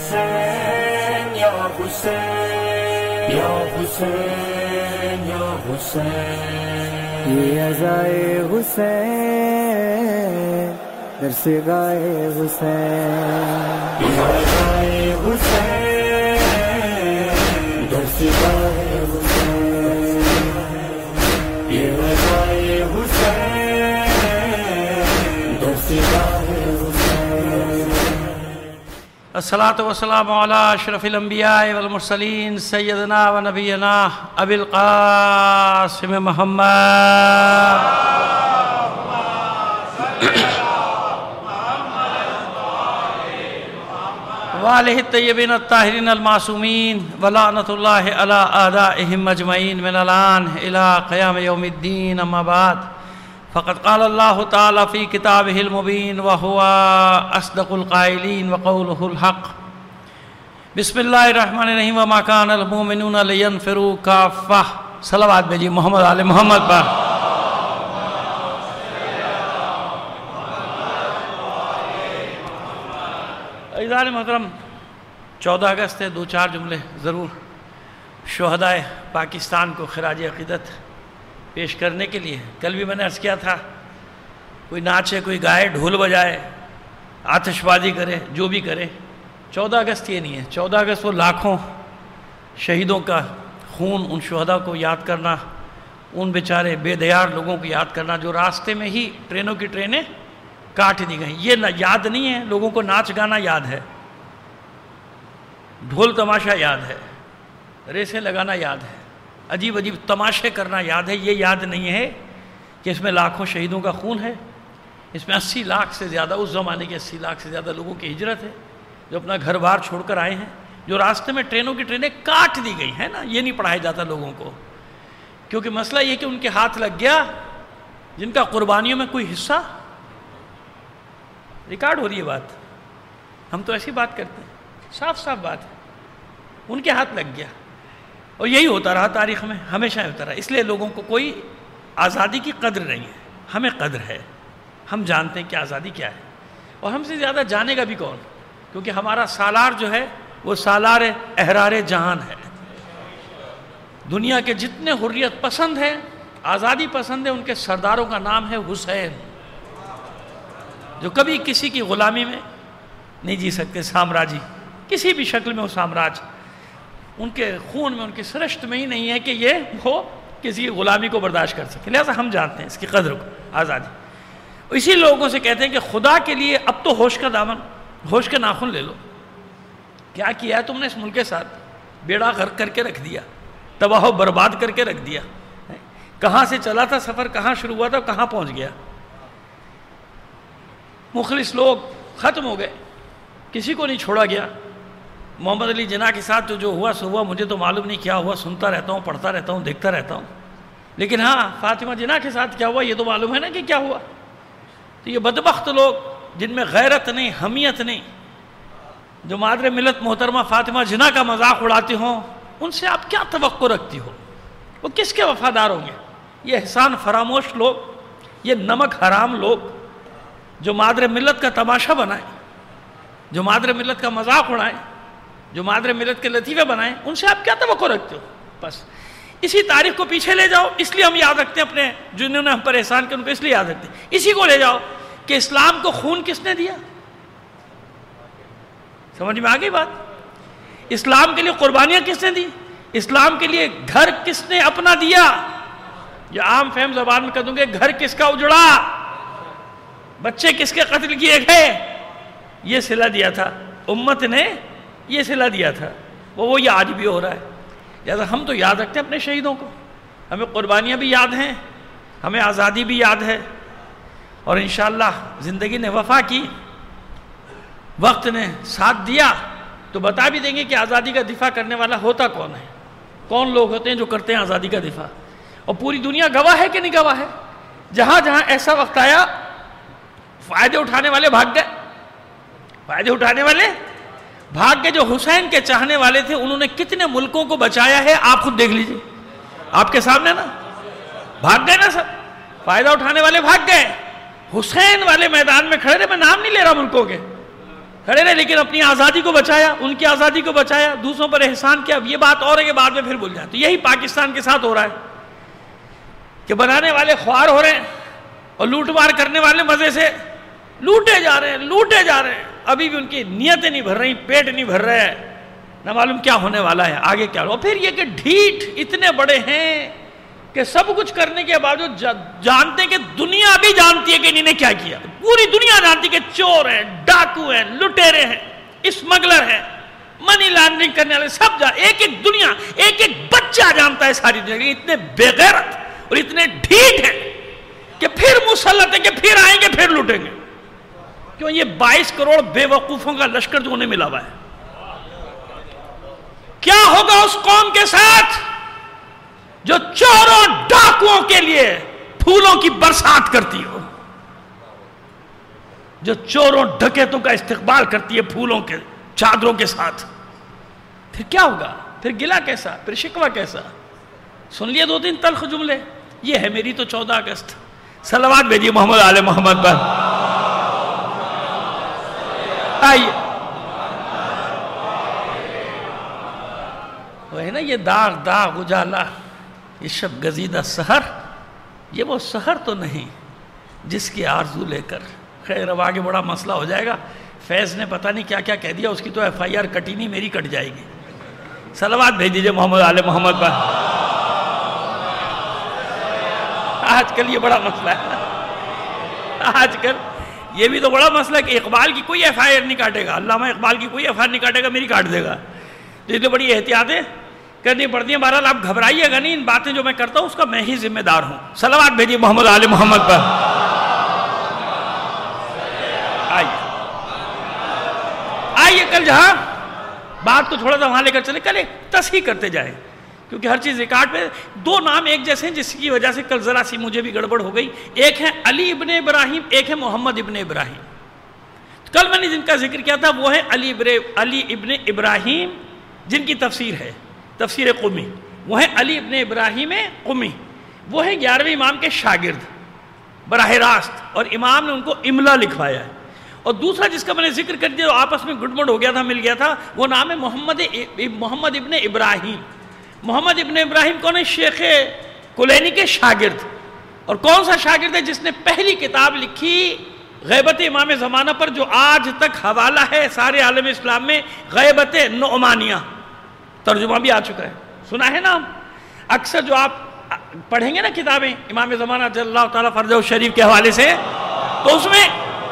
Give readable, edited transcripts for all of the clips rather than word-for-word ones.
حسین یا حسین یا حسین یا حسین، یہ عزائے حسین درس گائے حسین، یہ عزائے حسین درس گائے حسین، یہ عزائے حسین درس گائے حسین۔ الصلاۃ والسلام علی اشرف الانبیاء والمرسلین سیدنا و نبینا ابی القاسم محمد وآلہ الطیبین الطاہرین المعصومین ولعنۃ اللہ علی اعدائہم اجمعین من الآن الی قیام یوم الدین، اما بعد فقد قال اللہ تعالی فی کتابہ المبین وہو اصدق القائلین وقولہ الحق۔ بسم اللہ الرحمن الرحیم وما کان المؤمنون لینفروا کافہ۔ صلوات بھیجیے محمد آل محمد پر۔ عزیزان محترم، 14 اگست ہے، 2-4 جملے ضرور شہدائے پاکستان کو خراج عقیدت پیش کرنے کے لیے۔ کل بھی میں نے عرض کیا تھا، کوئی ناچے، کوئی گائے، ڈھول بجائے، آتش بازی کرے، جو بھی کرے، 14 اگست یہ نہیں ہے۔ 14 اگست وہ لاکھوں شہیدوں کا خون، ان شہداء کو یاد کرنا، ان بیچارے بے دیار لوگوں کو یاد کرنا جو راستے میں ہی ٹرینوں کی ٹرینیں کاٹ دی گئیں۔ یہ یاد نہیں ہے لوگوں کو، ناچ گانا یاد ہے، ڈھول تماشا یاد ہے، ریسیں لگانا یاد ہے، عجیب عجیب تماشے کرنا یاد ہے۔ یہ یاد نہیں ہے کہ اس میں لاکھوں شہیدوں کا خون ہے، اس میں 80 لاکھ سے زیادہ، اس زمانے کے 80 لاکھ سے زیادہ لوگوں کی ہجرت ہے جو اپنا گھر بار چھوڑ کر آئے ہیں، جو راستے میں ٹرینوں کی ٹرینیں کاٹ دی گئی ہیں نا۔ یہ نہیں پڑھایا جاتا لوگوں کو، کیونکہ مسئلہ یہ کہ ان کے ہاتھ لگ گیا جن کا قربانیوں میں کوئی حصہ، ریکارڈ ہو رہی ہے بات، ہم تو ایسی بات کرتے ہیں، صاف صاف بات ہے، ان کے ہاتھ لگ گیا۔ اور یہی ہوتا رہا تاریخ میں، ہمیشہ ہوتا رہا۔ اس لیے لوگوں کو کوئی آزادی کی قدر نہیں ہے، ہمیں قدر ہے، ہم جانتے ہیں کہ آزادی کیا ہے، اور ہم سے زیادہ جانے گا بھی کون، کیونکہ ہمارا سالار جو ہے وہ سالار احرار جہان ہے۔ دنیا کے جتنے حریت پسند ہیں، آزادی پسند ہیں، ان کے سرداروں کا نام ہے حسین، جو کبھی کسی کی غلامی میں نہیں جی سکتے، سامراجی کسی بھی شکل میں ہو، سامراج ان کے خون میں، ان کی سرشت میں ہی نہیں ہے کہ یہ وہ کسی کی غلامی کو برداشت کر سکے۔ لہذا ہم جانتے ہیں اس کی قدر کو، آزادی۔ اسی لوگوں سے کہتے ہیں کہ خدا کے لیے اب تو ہوش کا دامن، ہوش کے ناخن لے لو۔ کیا کیا ہے تم نے اس ملک کے ساتھ؟ بیڑا غرق کر کے رکھ دیا، تباہ و برباد کر کے رکھ دیا۔ کہاں سے چلا تھا سفر، کہاں شروع ہوا تھا، کہاں پہنچ گیا۔ مخلص لوگ ختم ہو گئے، کسی کو نہیں چھوڑا گیا۔ محمد علی جناح کے ساتھ جو ہوا سو ہوا، مجھے تو معلوم نہیں کیا ہوا، سنتا رہتا ہوں، پڑھتا رہتا ہوں، دیکھتا رہتا ہوں، لیکن ہاں فاطمہ جناح کے ساتھ کیا ہوا یہ تو معلوم ہے نا کہ کیا ہوا۔ تو یہ بدبخت لوگ جن میں غیرت نہیں، حمیت نہیں، جو مادر ملت محترمہ فاطمہ جناح کا مذاق اڑاتے ہوں، ان سے آپ کیا توقع رکھتی ہو؟ وہ کس کے وفادار ہوں گے؟ یہ احسان فراموش لوگ، یہ نمک حرام لوگ جو مادر ملت کا تماشا بنائیں، جو مادر ملت کا مذاق اڑائیں، جو مادر ملت کے لطیفے بنائیں، ان سے آپ کیا توقع رکھتے ہو؟ بس اسی تاریخ کو پیچھے لے جاؤ، اس لیے ہم یاد رکھتے ہیں اپنے جنہوں نے ہم پر احسان کیا، ان کو اس لیے یاد رکھتے ہیں۔ اسی کو لے جاؤ کہ اسلام کو خون کس نے دیا؟ سمجھ میں آ گئی بات؟ اسلام کے لیے قربانیاں کس نے دی؟ اسلام کے لیے گھر کس نے اپنا دیا؟ یا عام فہم زبان میں کہہ دوں گے، گھر کس کا اجڑا، بچے کس کے قتل کیے گئے؟ یہ صلہ دیا تھا امت نے، یہ صلہ دیا تھا، وہ یہ آج بھی ہو رہا ہے۔ لہٰذا ہم تو یاد رکھتے ہیں اپنے شہیدوں کو، ہمیں قربانیاں بھی یاد ہیں، ہمیں آزادی بھی یاد ہے، اور انشاءاللہ زندگی نے وفا کی، وقت نے ساتھ دیا تو بتا بھی دیں گے کہ آزادی کا دفاع کرنے والا ہوتا کون ہے، کون لوگ ہوتے ہیں جو کرتے ہیں آزادی کا دفاع۔ اور پوری دنیا گواہ ہے کہ نہیں گواہ ہے؟ جہاں جہاں ایسا وقت آیا، فائدے اٹھانے والے بھاگ گئے، فائدے اٹھانے والے بھاگ گئے۔ جو حسین کے چاہنے والے تھے انہوں نے کتنے ملکوں کو بچایا ہے آپ خود دیکھ لیجئے، آپ کے سامنے نا، بھاگ گئے نا سب، فائدہ اٹھانے والے بھاگ گئے۔ حسین والے میدان میں کھڑے رہے، میں نام نہیں لے رہا ملکوں کے، کھڑے رہے لیکن اپنی آزادی کو بچایا، ان کی آزادی کو بچایا، دوسروں پر احسان کیا. اب یہ بات اور ہے کہ بعد میں پھر بھول جائیں. تو یہی پاکستان کے ساتھ ہو رہا ہے کہ بنانے والے خوار ہو رہے ہیں اور لوٹ مار کرنے والے مزے سے لوٹے جا رہے ہیں. ابھی بھی ان کی نیتیں نہیں بھر رہی، پیٹ نہیں بھر رہے، نہ معلوم کیا ہونے والا ہے آگے کیا ہو. پھر یہ کہ ڈھیٹ اتنے بڑے ہیں کہ سب کچھ کرنے کے باوجود جانتے کہ دنیا بھی جانتی ہے کہ انہوں نے کیا کیا. پوری دنیا جانتی کہ چور ہیں، ڈاکو ہیں، لٹیرے ہیں، اسمگلر ہیں، منی لانڈرنگ کرنے والے سب ایک دنیا، ایک بچہ جانتا ہے ساری دنیا. اتنے بے غیرت اور اتنے ڈھیٹ ہیں کہ پھر مسلط ہیں کہ پھر آئیں گے پھر لوٹیں گے. کیوں؟ یہ 22 کروڑ بے وقوفوں کا لشکر جو انہیں ملا ہوا ہے. کیا ہوگا اس قوم کے ساتھ جو چوروں ڈاکوؤں کے لیے پھولوں کی برسات کرتی ہو، جو چوروں ڈکیتوں کا استقبال کرتی ہے پھولوں کے چادروں کے ساتھ؟ پھر کیا ہوگا؟ پھر گلہ کیسا؟ پھر شکوہ کیسا؟ سن لیے 2-3 تلخ جملے. یہ ہے میری تو 14 اگست. صلوات بھیجیے محمد آل محمد پر. آئیے وہ ہے نا یہ داغ اجالا، یہ شب گزیدہ سحر، یہ وہ سحر تو نہیں جس کی آرزو لے کر. خیر اب آگے بڑا مسئلہ ہو جائے گا. فیض نے پتہ نہیں کیا کیا کہہ دیا، اس کی تو FIR کٹی نہیں، میری کٹ جائے گی. صلوات بھیج دیجئے محمد آل محمد پر. آج کل یہ بڑا مسئلہ ہے، آج کل یہ بھی تو بڑا مسئلہ ہے کہ اقبال کی کوئی FIR نہیں کاٹے گا، علامہ اقبال کی کوئی FIR نہیں کاٹے گا، میری کاٹ دے گا. تو یہ تو بڑی احتیاطیں کرنی پڑتی ہیں. بہرحال آپ گھبرائیے گا نہیں، ان باتیں جو میں کرتا ہوں اس کا میں ہی ذمہ دار ہوں. صلوات بھیجیے محمد آل محمد پر. آئیے کل جہاں بات کو تھوڑا سا وہاں لے کر چلے، کل ایک تصحیح کرتے جائیں کیونکہ ہر چیز ریکارڈ پہ. 2 نام ایک جیسے ہیں جس کی وجہ سے کل ذرا سی مجھے بھی گڑبڑ ہو گئی. ایک ہے علی ابن ابراہیم، ایک ہے محمد ابن ابراہیم. کل میں نے جن کا ذکر کیا تھا وہ ہے علی ابن ابراہیم جن کی تفسیر ہے تفسیر قمی. وہ ہے علی ابن ابراہیم قمی، وہ ہے 11ویں امام کے شاگرد براہ راست، اور امام نے ان کو املا لکھوایا ہے. اور دوسرا جس کا میں نے ذکر کر دیا جو آپس میں گڑبڑ ہو گیا تھا، مل گیا تھا، وہ نام ہے محمد ابن ابراہیم. محمد ابن ابراہیم کون ہے؟ شیخ کلینی کے شاگرد. اور کون سا شاگرد ہے؟ جس نے پہلی کتاب لکھی غیبت امام زمانہ پر، جو آج تک حوالہ ہے سارے عالم اسلام میں، غیبت نعمانیہ. ترجمہ بھی آ چکا ہے، سنا ہے نام. اکثر جو آپ پڑھیں گے نا کتابیں امام زمانہ جل اللہ تعالیٰ فرجہ شریف کے حوالے سے، تو اس میں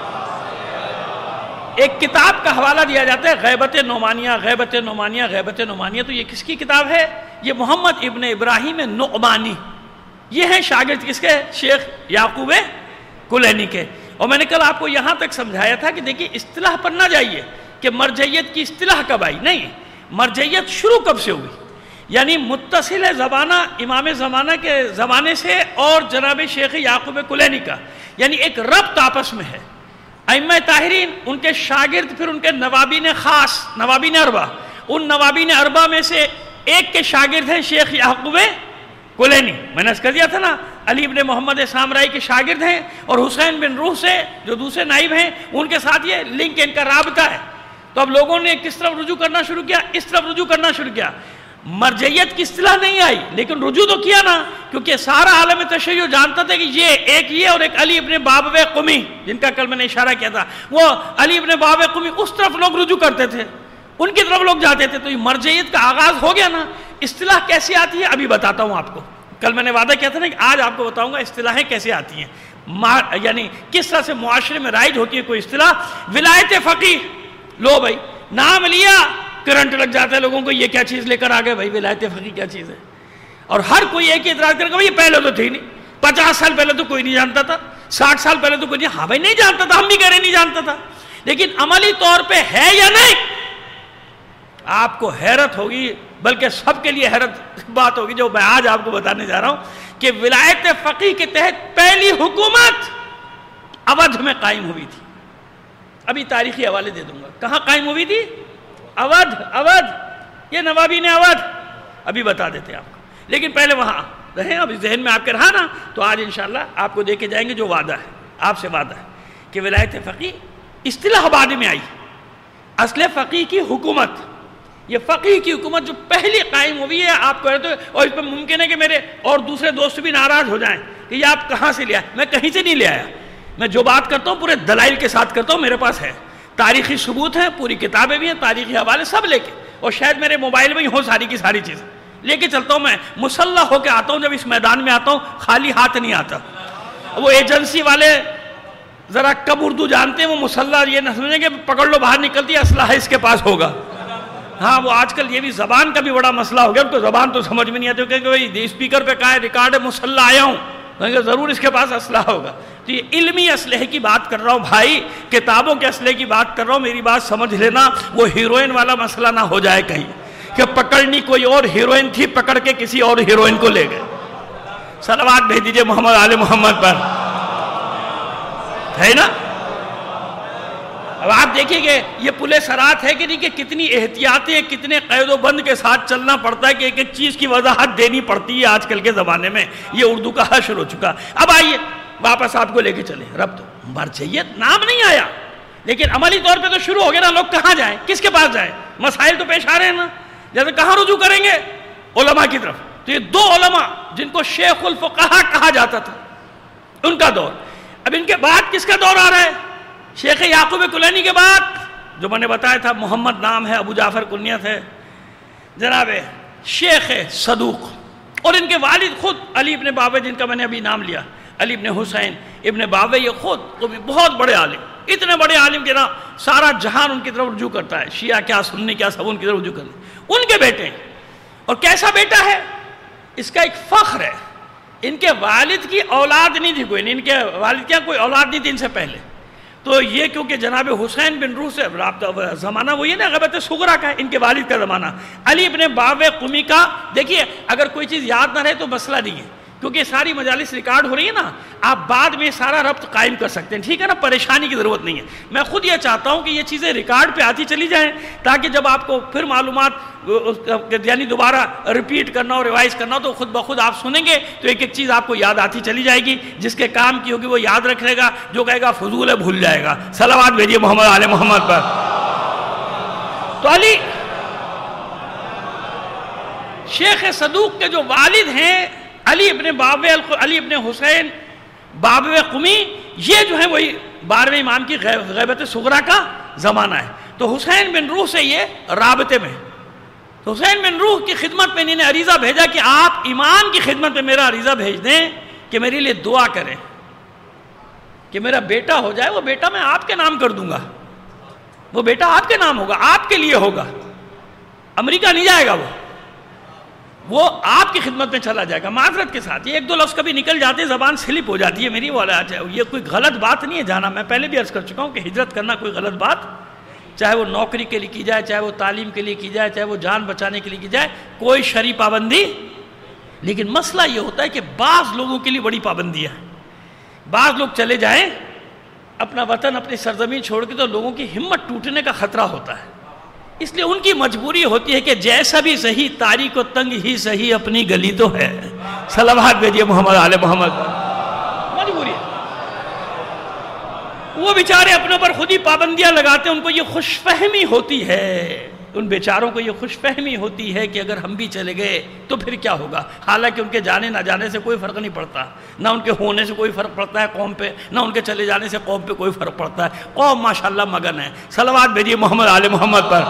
ایک کتاب کا حوالہ دیا جاتا ہے غیبت نعمانیہ، غیبت نعمانیہ، غیبت نعمانیہ. تو یہ کس کی کتاب ہے؟ یہ محمد ابن ابراہیم نعمانی. یہ ہیں شاگرد کس کے؟ شیخ یعقوب کلینی کے. اور میں نے کل آپ کو یہاں تک سمجھایا تھا کہ دیکھیے اصطلاح پر نہ جائیے کہ مرجعیت کی اصطلاح کب آئی. نہیں، مرجعیت شروع کب سے ہوئی؟ یعنی متصل ہے زبانہ امام زمانہ کے زمانے سے اور جناب شیخ یعقوب کلینی کا، یعنی ایک ربط آپس میں ہے. ائمہ طاہرین، ان کے شاگرد، پھر ان کے نوابین خاص، نوابین اربع. ان نوابین اربع میں سے ایک کے شاگرد ہیں شیخ یعقوب کلینی. میں نے اس کر دیا تھا نا، علی بن محمد سامرائی کے شاگرد ہیں، اور حسین بن روح سے جو دوسرے نائب ہیں ان کے ساتھ یہ لنک، ان کا رابطہ ہے. تو اب لوگوں نے کس طرف رجوع کرنا شروع کیا؟ اس طرف رجوع کرنا شروع کیا. مرجعیت کی اصطلاح نہیں آئی لیکن رجوع تو کیا نا، کیونکہ سارا عالم تشیع جانتا تھا کہ یہ اور ایک علی ابن بابویہ قمی جن کا کل میں نے اشارہ کیا تھا، وہ علی ابن بابویہ قمی، اس طرف لوگ رجوع کرتے تھے، ان کی طرف لوگ جاتے تھے. تو یہ مرجعیت کا آغاز ہو گیا نا. اصطلاح کیسے آتی ہے ابھی بتاتا ہوں آپ کو. کل میں نے وعدہ کیا تھا نا کہ آج آپ کو بتاؤں گا اصطلاحیں کیسے آتی ہیں، یعنی کس طرح سے معاشرے میں رائج ہوتی ہے کوئی اصطلاح. ولایت فقیہ، لو بھائی نام لیا کرنٹ لگ جاتا ہے لوگوں کو، یہ کیا چیز لے کر آ گئے بھائی، ولایت فقیہ کیا چیز ہے. اور ہر کوئی ایک ہی اعتراض کرے گا یہ پہلے تو تھی نہیں، 50 سال پہلے تو کوئی نہیں جانتا تھا، 60 سال پہلے تو کوئی نہیں. ہاں بھائی نہیں جانتا تھا، ہم بھی کہہ رہے نہیں جانتا تھا، لیکن عملی طور پہ ہے یا نہیں؟ آپ کو حیرت ہوگی، بلکہ سب کے لیے حیرت بات ہوگی جو میں آج آپ کو بتانے جا رہا ہوں کہ ولایت فقیہ کے تحت پہلی حکومت اودھ میں قائم ہوئی تھی. ابھی تاریخی حوالے دے دوں گا. کہاں قائم ہوئی تھی؟ اودھ، یہ نوابین اودھ. ابھی بتا دیتے ہیں آپ کو، لیکن پہلے وہاں رہیں. اب ذہن میں آپ کے رہا نا، تو آج انشاءاللہ آپ کو دے کے جائیں گے جو وعدہ ہے، آپ سے وعدہ ہے کہ ولایت فقیہ اصطلاح بعد میں آئی. اصل فقیہ کی حکومت، یہ فقیہ کی حکومت جو پہلی قائم ہوئی ہے آپ کو، اور اس پہ ممکن ہے کہ میرے اور دوسرے دوست بھی ناراض ہو جائیں کہ یہ آپ کہاں سے لے آئے. میں کہیں سے نہیں لے آیا، میں جو بات کرتا ہوں پورے دلائل کے ساتھ کرتا ہوں، میرے پاس ہے تاریخی ثبوت ہیں، پوری کتابیں بھی ہیں، تاریخی حوالے سب لے کے، اور شاید میرے موبائل میں ہی ہو ساری کی ساری چیزیں لے کے چلتا ہوں. میں مسلح ہو کے آتا ہوں، جب اس میدان میں آتا ہوں خالی ہاتھ نہیں آتا. وہ ایجنسی والے ذرا کم اردو جانتے ہیں، وہ مسلح یہ نہ سمجھیں کہ پکڑ لو باہر نکلتی ہے اسلحہ اس کے پاس ہوگا. ہاں وہ آج کل یہ بھی زبان کا بھی بڑا مسئلہ ہو گیا، ان کو زبان تو سمجھ میں نہیں آتی، کہیں کہ بھائی اسپیکر پہ کہا ہے ریکارڈ ہے مسلح آیا ہوں، کہیں کہ ضرور اس کے پاس اسلحہ ہوگا. تو یہ علمی اسلحے کی بات کر رہا ہوں بھائی، کتابوں کے اسلحے کی بات کر رہا ہوں. میری بات سمجھ لینا، وہ ہیروئن والا مسئلہ نہ ہو جائے کہیں کہ پکڑنی کوئی اور ہیروئن تھی، پکڑ کے کسی اور ہیروئن کو لے گئے. صلوات بھیج دیجئے محمد آل محمد پر، ہے نا. اب آپ دیکھیں کہ یہ پلے سرات ہے کہ نہیں، کہ کتنی احتیاطیں، کتنے قید و بند کے ساتھ چلنا پڑتا ہے، کہ ایک ایک چیز کی وضاحت دینی پڑتی ہے آج کل کے زمانے میں. یہ اردو کا حشر ہو چکا. اب آئیے واپس آپ کو لے کے چلیں. رب تو مرجعیت نام نہیں آیا، لیکن عملی طور پہ تو شروع ہو گیا نا. لوگ کہاں جائیں، کس کے پاس جائیں؟ مسائل تو پیش آ رہے ہیں نا. جیسے کہاں رجوع کریں گے؟ علماء کی طرف. تو یہ دو علماء جن کو شیخ الفقہا کہا جاتا تھا، ان کا دور. اب ان کے بعد کس کا دور آ رہا ہے؟ شیخ یعقوب کلینی کے بعد، جو میں نے بتایا تھا محمد نام ہے، ابو جعفر کنیت ہے، جناب شیخ صدوق. اور ان کے والد خود علی ابن بابے، جن کا میں نے ابھی نام لیا، علی ابن حسین ابن بابے، یہ خود وہ بھی بہت بڑے عالم، اتنے بڑے عالم کہ نا سارا جہان ان کی طرف رجوع کرتا ہے، شیعہ کیا سنی کیا سب ان کی طرف رجوع کرتے ہیں. ان کے بیٹے، اور کیسا بیٹا ہے، اس کا ایک فخر ہے. ان کے والد کی اولاد نہیں تھی کوئی، ان کے والد کیا کوئی اولاد نہیں تھی ان سے پہلے. تو یہ کیونکہ جناب حسین بن روح سے رابطہ، زمانہ وہی ہے نا غیبت صغرا کا ہے، ان کے والد کا زمانہ. علی ابن بابے قمی کا، دیکھیے اگر کوئی چیز یاد نہ رہے تو مسئلہ نہیں ہے، کیونکہ ساری مجالس ریکارڈ ہو رہی ہے نا، آپ بعد میں سارا ربط قائم کر سکتے ہیں، ٹھیک ہے نا، پریشانی کی ضرورت نہیں ہے. میں خود یہ چاہتا ہوں کہ یہ چیزیں ریکارڈ پہ آتی چلی جائیں، تاکہ جب آپ کو پھر معلومات یعنی دوبارہ ریپیٹ کرنا اور ریوائز کرنا تو خود بخود آپ سنیں گے تو ایک ایک چیز آپ کو یاد آتی چلی جائے گی. جس کے کام کی ہوگی وہ یاد رکھ لے گا، جو کہے گا فضول ہے بھول جائے گا. صلوات بھیجیے محمد آل محمد پر. تو علی شیخ صدوق کے جو والد ہیں علی ابن بابے، علی ابن حسین بابے قمی، یہ جو ہے وہی 12ویں امام کی غیبت صغرا کا زمانہ ہے. تو حسین بن روح سے یہ رابطے میں، تو حسین بن روح کی خدمت میں انہوں نے عریضہ بھیجا کہ آپ امام کی خدمت میں میرا عریضہ بھیج دیں کہ میرے لیے دعا کریں کہ میرا بیٹا ہو جائے. وہ بیٹا میں آپ کے نام کر دوں گا، وہ بیٹا آپ کے نام ہوگا، آپ کے لیے ہوگا، امریکہ نہیں جائے گا، وہ آپ کی خدمت میں چلا جائے گا. معذرت کے ساتھ یہ ایک دو لفظ کبھی نکل جاتے ہیں، زبان سلپ ہو جاتی ہے میری، والا یہ کوئی غلط بات نہیں ہے جانا. میں پہلے بھی عرض کر چکا ہوں کہ ہجرت کرنا کوئی غلط بات، چاہے وہ نوکری کے لیے کی جائے، چاہے وہ تعلیم کے لیے کی جائے، چاہے وہ جان بچانے کے لیے کی جائے، کوئی شرعی پابندی. لیکن مسئلہ یہ ہوتا ہے کہ بعض لوگوں کے لیے بڑی پابندیاں ہیں. بعض لوگ چلے جائیں اپنا وطن، اپنی سرزمین چھوڑ کے، تو لوگوں کی ہمت ٹوٹنے کا خطرہ ہوتا ہے. اس لیے ان کی مجبوری ہوتی ہے کہ جیسا بھی صحیح، تاریک و تنگ ہی صحیح، اپنی گلی تو ہے. صلوات بھیجیے محمد آل محمد. مجبوری ہے. وہ بیچارے اپنے پر خود ہی پابندیاں لگاتے ہیں. ان کو یہ خوش فہمی ہوتی ہے، ان بیچاروں کو یہ خوش فہمی ہوتی ہے کہ اگر ہم بھی چلے گئے تو پھر کیا ہوگا. حالانکہ ان کے جانے نہ جانے سے کوئی فرق نہیں پڑتا، نہ ان کے ہونے سے کوئی فرق پڑتا ہے قوم پہ، نہ ان کے چلے جانے سے قوم پہ کوئی فرق پڑتا ہے. قوم ماشاءاللہ مگن ہے. صلوات بھیجیے محمد آل محمد پر.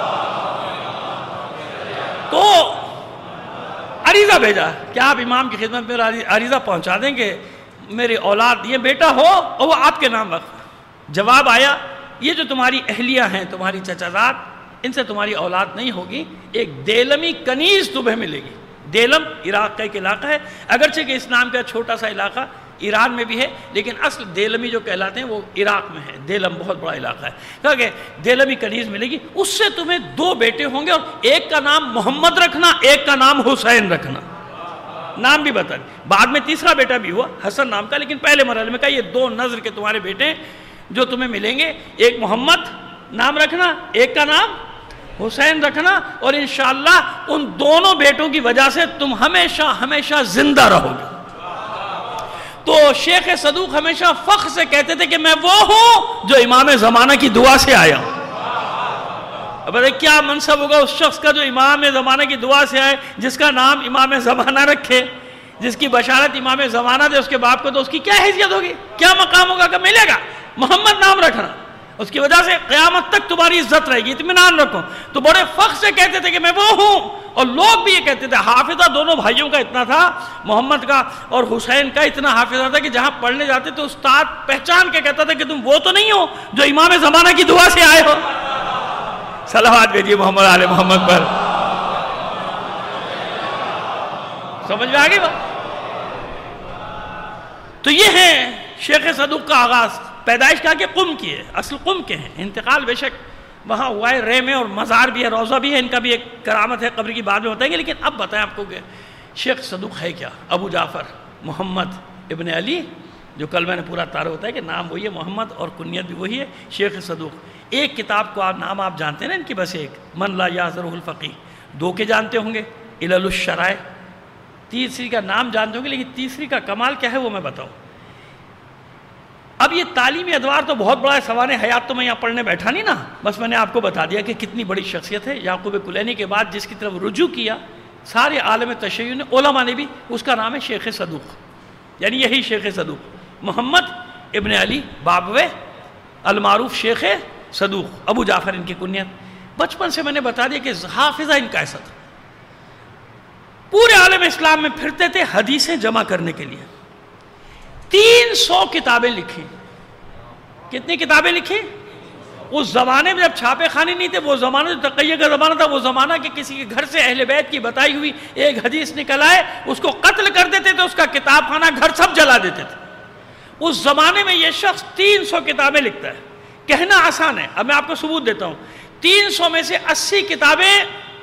تو عریضہ بھیجا کہ آپ امام کی خدمت میں عریضہ پہنچا دیں کہ میرے اولاد یہ بیٹا ہو اور وہ آپ کے نام وقف. جواب آیا یہ جو تمہاری اہلیہ ہیں، تمہاری چچا زاد، ان سے تمہاری اولاد نہیں ہوگی. ایک دیلمی کنیز تمہیں ملے گی. دیلم عراق کا ایک علاقہ ہے، اگرچہ کہ اسلام کا چھوٹا سا علاقہ ایران میں بھی ہے، لیکن اصل دیلمی جو کہلاتے ہیں وہ عراق میں ہے. دیلم بہت بڑا علاقہ ہے. کہا کہ دیلمی کنیز ملے گی، اس سے تمہیں 2 بیٹے ہوں گے، اور ایک کا نام محمد رکھنا، ایک کا نام حسین رکھنا. نام بھی بتا. بعد میں تیسرا بیٹا بھی ہوا حسن نام کا، لیکن پہلے مرحلے میں کہا یہ 2 نظر کے تمہارے بیٹے جو تمہیں ملیں گے، ایک محمد نام رکھنا، ایک کا نام حسین رکھنا، اور انشاءاللہ ان دونوں بیٹوں کی وجہ سے تم ہمیشہ ہمیشہ زندہ رہو گے. تو شیخ صدوق ہمیشہ فخر سے کہتے تھے کہ میں وہ ہوں جو امام زمانہ کی دعا سے آیا ہوں. اب بتائیے کیا منصب ہوگا اس شخص کا جو امام زمانہ کی دعا سے آئے، جس کا نام امام زمانہ رکھے، جس کی بشارت امام زمانہ دے اس کے باپ کو، تو اس کی کیا حیثیت ہوگی، کیا مقام ہوگا کہ ملے گا؟ محمد نام رکھنا، اس کی وجہ سے قیامت تک تمہاری عزت رہے گی، اطمینان رکھو۔ تو بڑے فخر سے کہتے تھے کہ میں وہ ہوں، اور لوگ بھی یہ کہتے تھے۔ حافظہ دونوں بھائیوں کا اتنا تھا، محمد کا اور حسین کا اتنا حافظہ تھا کہ جہاں پڑھنے جاتے تو استاد پہچان کے کہتا تھا کہ تم وہ تو نہیں ہو جو امام زمانہ کی دعا سے آئے ہو۔ صلوات بھیجیے محمد آل محمد پر۔ سمجھ میں آگے بات؟ تو یہ ہے شیخ صدوق کا آغاز۔ پیدائش کہا کہ قم کی ہے، اصل قم کے ہیں، انتقال بے شک وہاں ہوا ہے، رے میں، اور مزار بھی ہے، روضہ بھی ہے، ان کا بھی ایک کرامت ہے، قبر کی بعد میں بتائیں گے۔ لیکن اب بتائیں آپ کو کہ شیخ صدوق ہے کیا؟ ابو جعفر محمد ابن علی، جو کل میں نے پورا تعارف ہوتا ہے کہ نام وہی ہے محمد اور کنیت بھی وہی ہے، شیخ صدوق۔ ایک کتاب کو نام آپ جانتے ہیں نا ان کی، بس ایک، من لا یعذرہ الفقیہ، دو کے جانتے ہوں گے، علل الشرائع، تیسری کا نام جانتے ہوں گے، لیکن تیسری کا کمال کیا ہے وہ میں بتاؤں۔ اب یہ تعلیمی ادوار تو بہت بڑا ہے، سوانح حیات تو میں یہاں پڑھنے بیٹھا نہیں نا، بس میں نے آپ کو بتا دیا کہ کتنی بڑی شخصیت ہے۔ یعقوب کلینی کے بعد جس کی طرف رجوع کیا سارے عالم تشیع نے، علماء نے بھی، اس کا نام ہے شیخ صدوق، یعنی یہی شیخ صدوق محمد ابن علی بابوے المعروف شیخ صدوق، ابو جعفر ان کی کنیت۔ بچپن سے میں نے بتا دیا کہ حافظہ ان کا ایسا تھا، پورے عالم اسلام میں پھرتے تھے حدیثیں جمع کرنے کے لیے۔ 300 کتابیں لکھی۔ کتنی کتابیں لکھی؟ اس زمانے میں جب چھاپے خانے نہیں تھے، وہ زمانہ جو تقیہ کا زمانہ تھا، وہ زمانہ کہ کسی کے گھر سے اہل بیت کی بتائی ہوئی ایک حدیث نکل آئے، اس کو قتل کر دیتے تھے، اس کا کتاب خانہ گھر سب جلا دیتے تھے۔ اس زمانے میں یہ شخص 300 کتابیں لکھتا ہے۔ کہنا آسان ہے، اب میں آپ کو ثبوت دیتا ہوں۔ 300 میں سے 80 کتابیں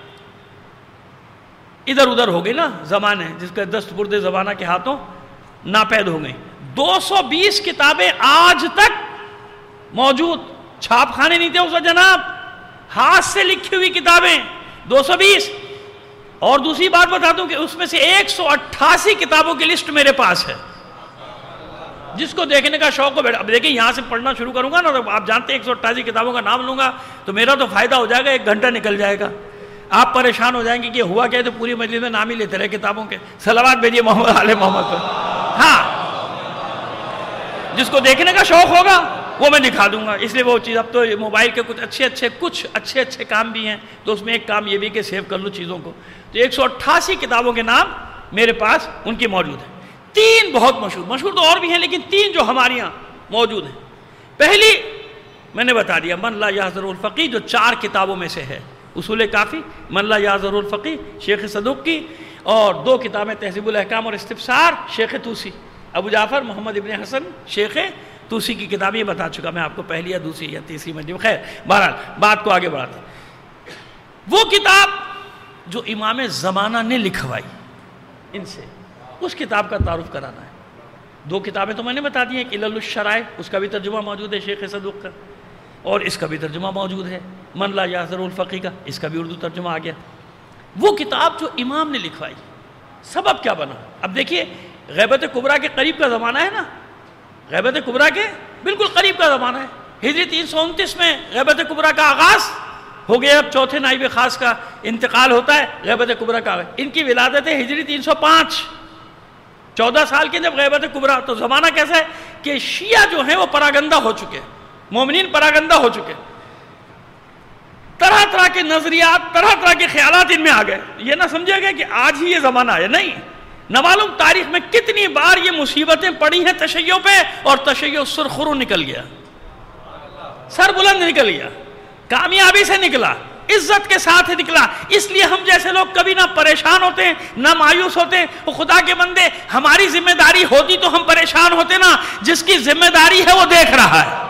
ادھر ادھر ہو گئی نا، زمانے جس کا دستبرد زمانہ کے ہاتھوں ناپید ہو گئی۔ 220 کتابیں آج تک موجود، چھاپ خانے نہیں تھے اس وقت جناب، ہاتھ سے لکھی ہوئی کتابیں 220۔ اور دوسری بات بتا دوں کہ اس میں سے 188 کتابوں کی لسٹ میرے پاس ہے، جس کو دیکھنے کا شوق ہو بیٹھا۔ اب دیکھیں یہاں سے پڑھنا شروع کروں گا نا، تو آپ جانتے ہیں 188 کتابوں کا نام لوں گا تو میرا تو فائدہ ہو جائے گا، 1 گھنٹہ نکل جائے گا۔ آپ پریشان ہو جائیں گے کہ ہوا کیا، تو پوری مجلس میں نام ہی لیتے رہے کتابوں کے۔ صلوات بھیجیے محمد آل محمد پر۔ ہاں، جس کو دیکھنے کا شوق ہوگا وہ میں دکھا دوں گا۔ اس لیے وہ چیز، اب تو موبائل کے کچھ اچھے کام بھی ہیں، تو اس میں ایک کام یہ بھی کہ سیو کر لو چیزوں کو۔ تو 188 کتابوں کے نام میرے پاس ان کی موجود ہیں۔ 3 بہت مشہور تو اور بھی ہیں، لیکن 3 جو ہمارے یہاں موجود ہیں۔ پہلی میں نے بتا دیا، من لا یعذرہ الفقیہ، جو 4 کتابوں میں سے ہے، اصول کافی، من لا یعذرہ الفقیہ شیخ صدوق کی، اور 2 کتابیں تہذیب الاحکام اور استفسار شیخ طوسی، ابو جعفر محمد ابن حسن شیخ طوسی کی کتابیں بتا چکا میں آپ کو، پہلی یا دوسری یا تیسری میں، خیر بہرحال بات کو آگے بڑھاتے ہیں۔ وہ کتاب جو امام زمانہ نے لکھوائی ان سے، اس کتاب کا تعارف کرانا ہے۔ 2 کتابیں تو میں نے بتا دی ہیں، علل الشرائع، اس کا بھی ترجمہ موجود ہے شیخ صدوق کا، اور اس کا بھی ترجمہ موجود ہے من لا یعذرہ الفقیہ کا، اس کا بھی اردو ترجمہ آ گیا۔ وہ کتاب جو امام نے لکھوائی، سبب کیا بنا؟ اب دیکھیے، غیبت کبریٰ کے قریب کا زمانہ ہے نا، غیبت کبریٰ کے بالکل قریب کا زمانہ ہے۔ ہجری 329 میں غیبت کبریٰ کا آغاز ہو گیا، اب چوتھے نائب خاص کا انتقال ہوتا ہے، غیبت کبریٰ کا آغاز۔ ان کی ولادت ہے ہجری 305، 14 سال کے جب غیبت کبریٰ، تو زمانہ کیسا ہے کہ شیعہ جو ہیں وہ پراگندہ ہو چکے، مومنین پراگندہ ہو چکے، طرح طرح کے نظریات، طرح طرح کے خیالات ان میں آ گئے۔ یہ نہ سمجھے گا کہ آج ہی یہ زمانہ ہے، نہیں، نہ معلوم تاریخ میں کتنی بار یہ مصیبتیں پڑی ہیں تشیع پہ، اور تشیع سرخرو نکل گیا، سر بلند نکل گیا، کامیابی سے نکلا، عزت کے ساتھ نکلا۔ اس لیے ہم جیسے لوگ کبھی نہ پریشان ہوتے ہیں نہ مایوس ہوتے ہیں۔ وہ خدا کے بندے، ہماری ذمہ داری ہوتی تو ہم پریشان ہوتے نا، جس کی ذمہ داری ہے وہ دیکھ رہا ہے۔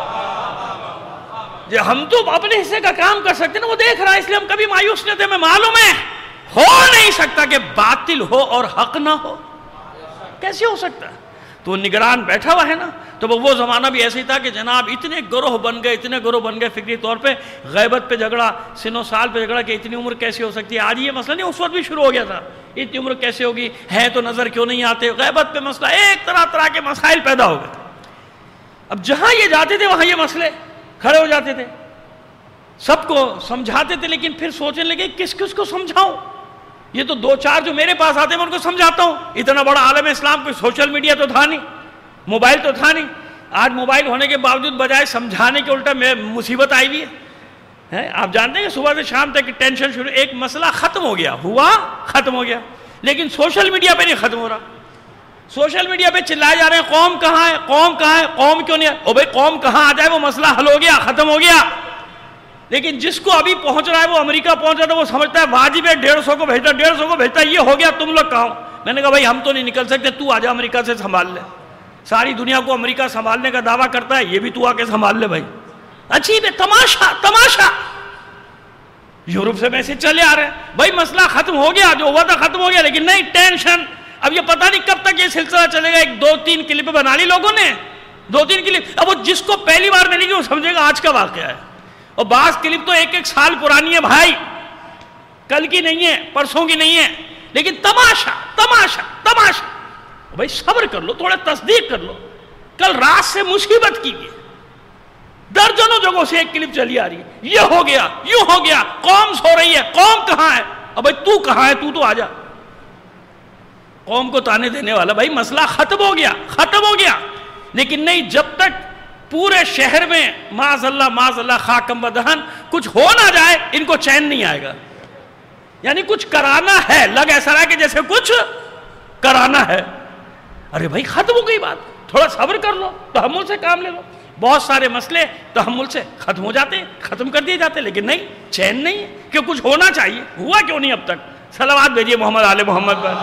ہم تو اپنے حصے کا کام کر سکتے ہیں نا، وہ دیکھ رہا ہے، اس لیے ہم کبھی مایوس نہیں ہوتے۔ میں معلوم ہے ہو نہیں سکتا کہ باطل ہو اور حق نہ ہو، کیسے ہو سکتا ہے؟ تو نگران بیٹھا ہوا ہے نا۔ تو وہ زمانہ بھی ایسے ہی تھا کہ جناب اتنے گروہ بن گئے فکری طور پہ، غیبت پہ جھگڑا، سن و سال پہ جھگڑا کہ اتنی عمر کیسے ہو سکتی ہے۔ آج یہ مسئلہ نہیں، اس وقت بھی شروع ہو گیا تھا، اتنی عمر کیسے ہوگی، ہے تو نظر کیوں نہیں آتے، غیبت پہ مسئلہ، ایک طرح کے مسائل پیدا ہو گئے۔ اب جہاں یہ جاتے تھے وہاں یہ مسئلے کھڑے ہو جاتے تھے۔ سب کو سمجھاتے تھے، لیکن پھر سوچنے لگے کس کس کو سمجھاؤں، یہ تو دو چار جو میرے پاس آتے ہیں میں ان کو سمجھاتا ہوں، اتنا بڑا عالم اسلام، کوئی سوشل میڈیا تو تھا نہیں، موبائل تو تھا نہیں، آج موبائل ہونے کے باوجود بجائے سمجھانے کے الٹا مصیبت آئی ہوئی ہے۔ آپ جانتے ہیں کہ صبح سے شام تک ٹینشن شروع، ایک مسئلہ ختم ہو گیا، ختم ہو گیا، لیکن سوشل میڈیا پہ نہیں ختم ہو رہا۔ سوشل میڈیا پہ چلائے جا رہے ہیں قوم کہاں ہے، قوم کہاں ہے، قوم کیوں نہیں ہے، او بھائی قوم کہاں آ جائے وہ مسئلہ حل ہو گیا، ختم ہو گیا۔ لیکن جس کو ابھی پہنچ رہا ہے، وہ امریکہ پہنچ رہا ہے، تو وہ سمجھتا ہے واجب ہے 150 کو بھیجتا، 150 کو بھیجتا، یہ ہو گیا، تم لوگ کہاں ہو؟ میں نے کہا بھائی ہم تو نہیں نکل سکتے، تو آ جا امریکہ سے سنبھال لے، ساری دنیا کو امریکہ سنبھالنے کا دعویٰ کرتا ہے، یہ بھی تو آ کے سنبھال لے بھائی۔ عجیب ہے، تماشا تماشا۔ یورپ سے میسج چلے آ رہے ہیں بھائی مسئلہ ختم ہو گیا، جو ہوا تھا ختم ہو گیا، لیکن نہیں، ٹینشن۔ اب یہ پتہ نہیں کب تک یہ سلسلہ چلے گا۔ ایک 2-3 کلپ بنا لی لوگوں نے، 2-3 کلپ، اب وہ جس کو پہلی بار ملے گی وہ سمجھے گا آج کا واقعہ ہے، اور بعض کلپ تو 1-1 سال پرانی ہے بھائی، کل کی نہیں ہے، پرسوں کی نہیں ہے، لیکن تماشا تماشا تماشا۔ بھائی صبر کر لو، تھوڑا تصدیق کر لو، کل رات سے مصیبت کی گئی، درجنوں جگہوں سے ایک کلپ چلی آ رہی ہے، یہ ہو گیا، یوں ہو گیا، قوم سو رہی ہے، قوم کہاں ہے؟ اب بھائی تو کہاں ہے، تو آ جا۔ قوم کو تانے دینے والا، بھائی مسئلہ ختم ہو گیا، ختم ہو گیا، لیکن نہیں، جب تک پورے شہر میں معاذ اللہ خاکم بدہن کچھ ہو نہ جائے، ان کو چین نہیں آئے گا۔ یعنی کچھ کرانا ہے، لگ ایسا رہا کہ جیسے کچھ کرانا ہے۔ ارے بھائی ختم ہو گئی بات، تھوڑا صبر کر لو، تحمل سے کام لے لو۔ بہت سارے مسئلے تحمل سے ختم ہو جاتے ہیں، ختم کر دیے جاتے ہیں، لیکن نہیں، چین نہیں ہے کہ کچھ ہونا چاہیے، ہوا کیوں نہیں اب تک؟ صلوات بھیجیے محمد آل محمد پر۔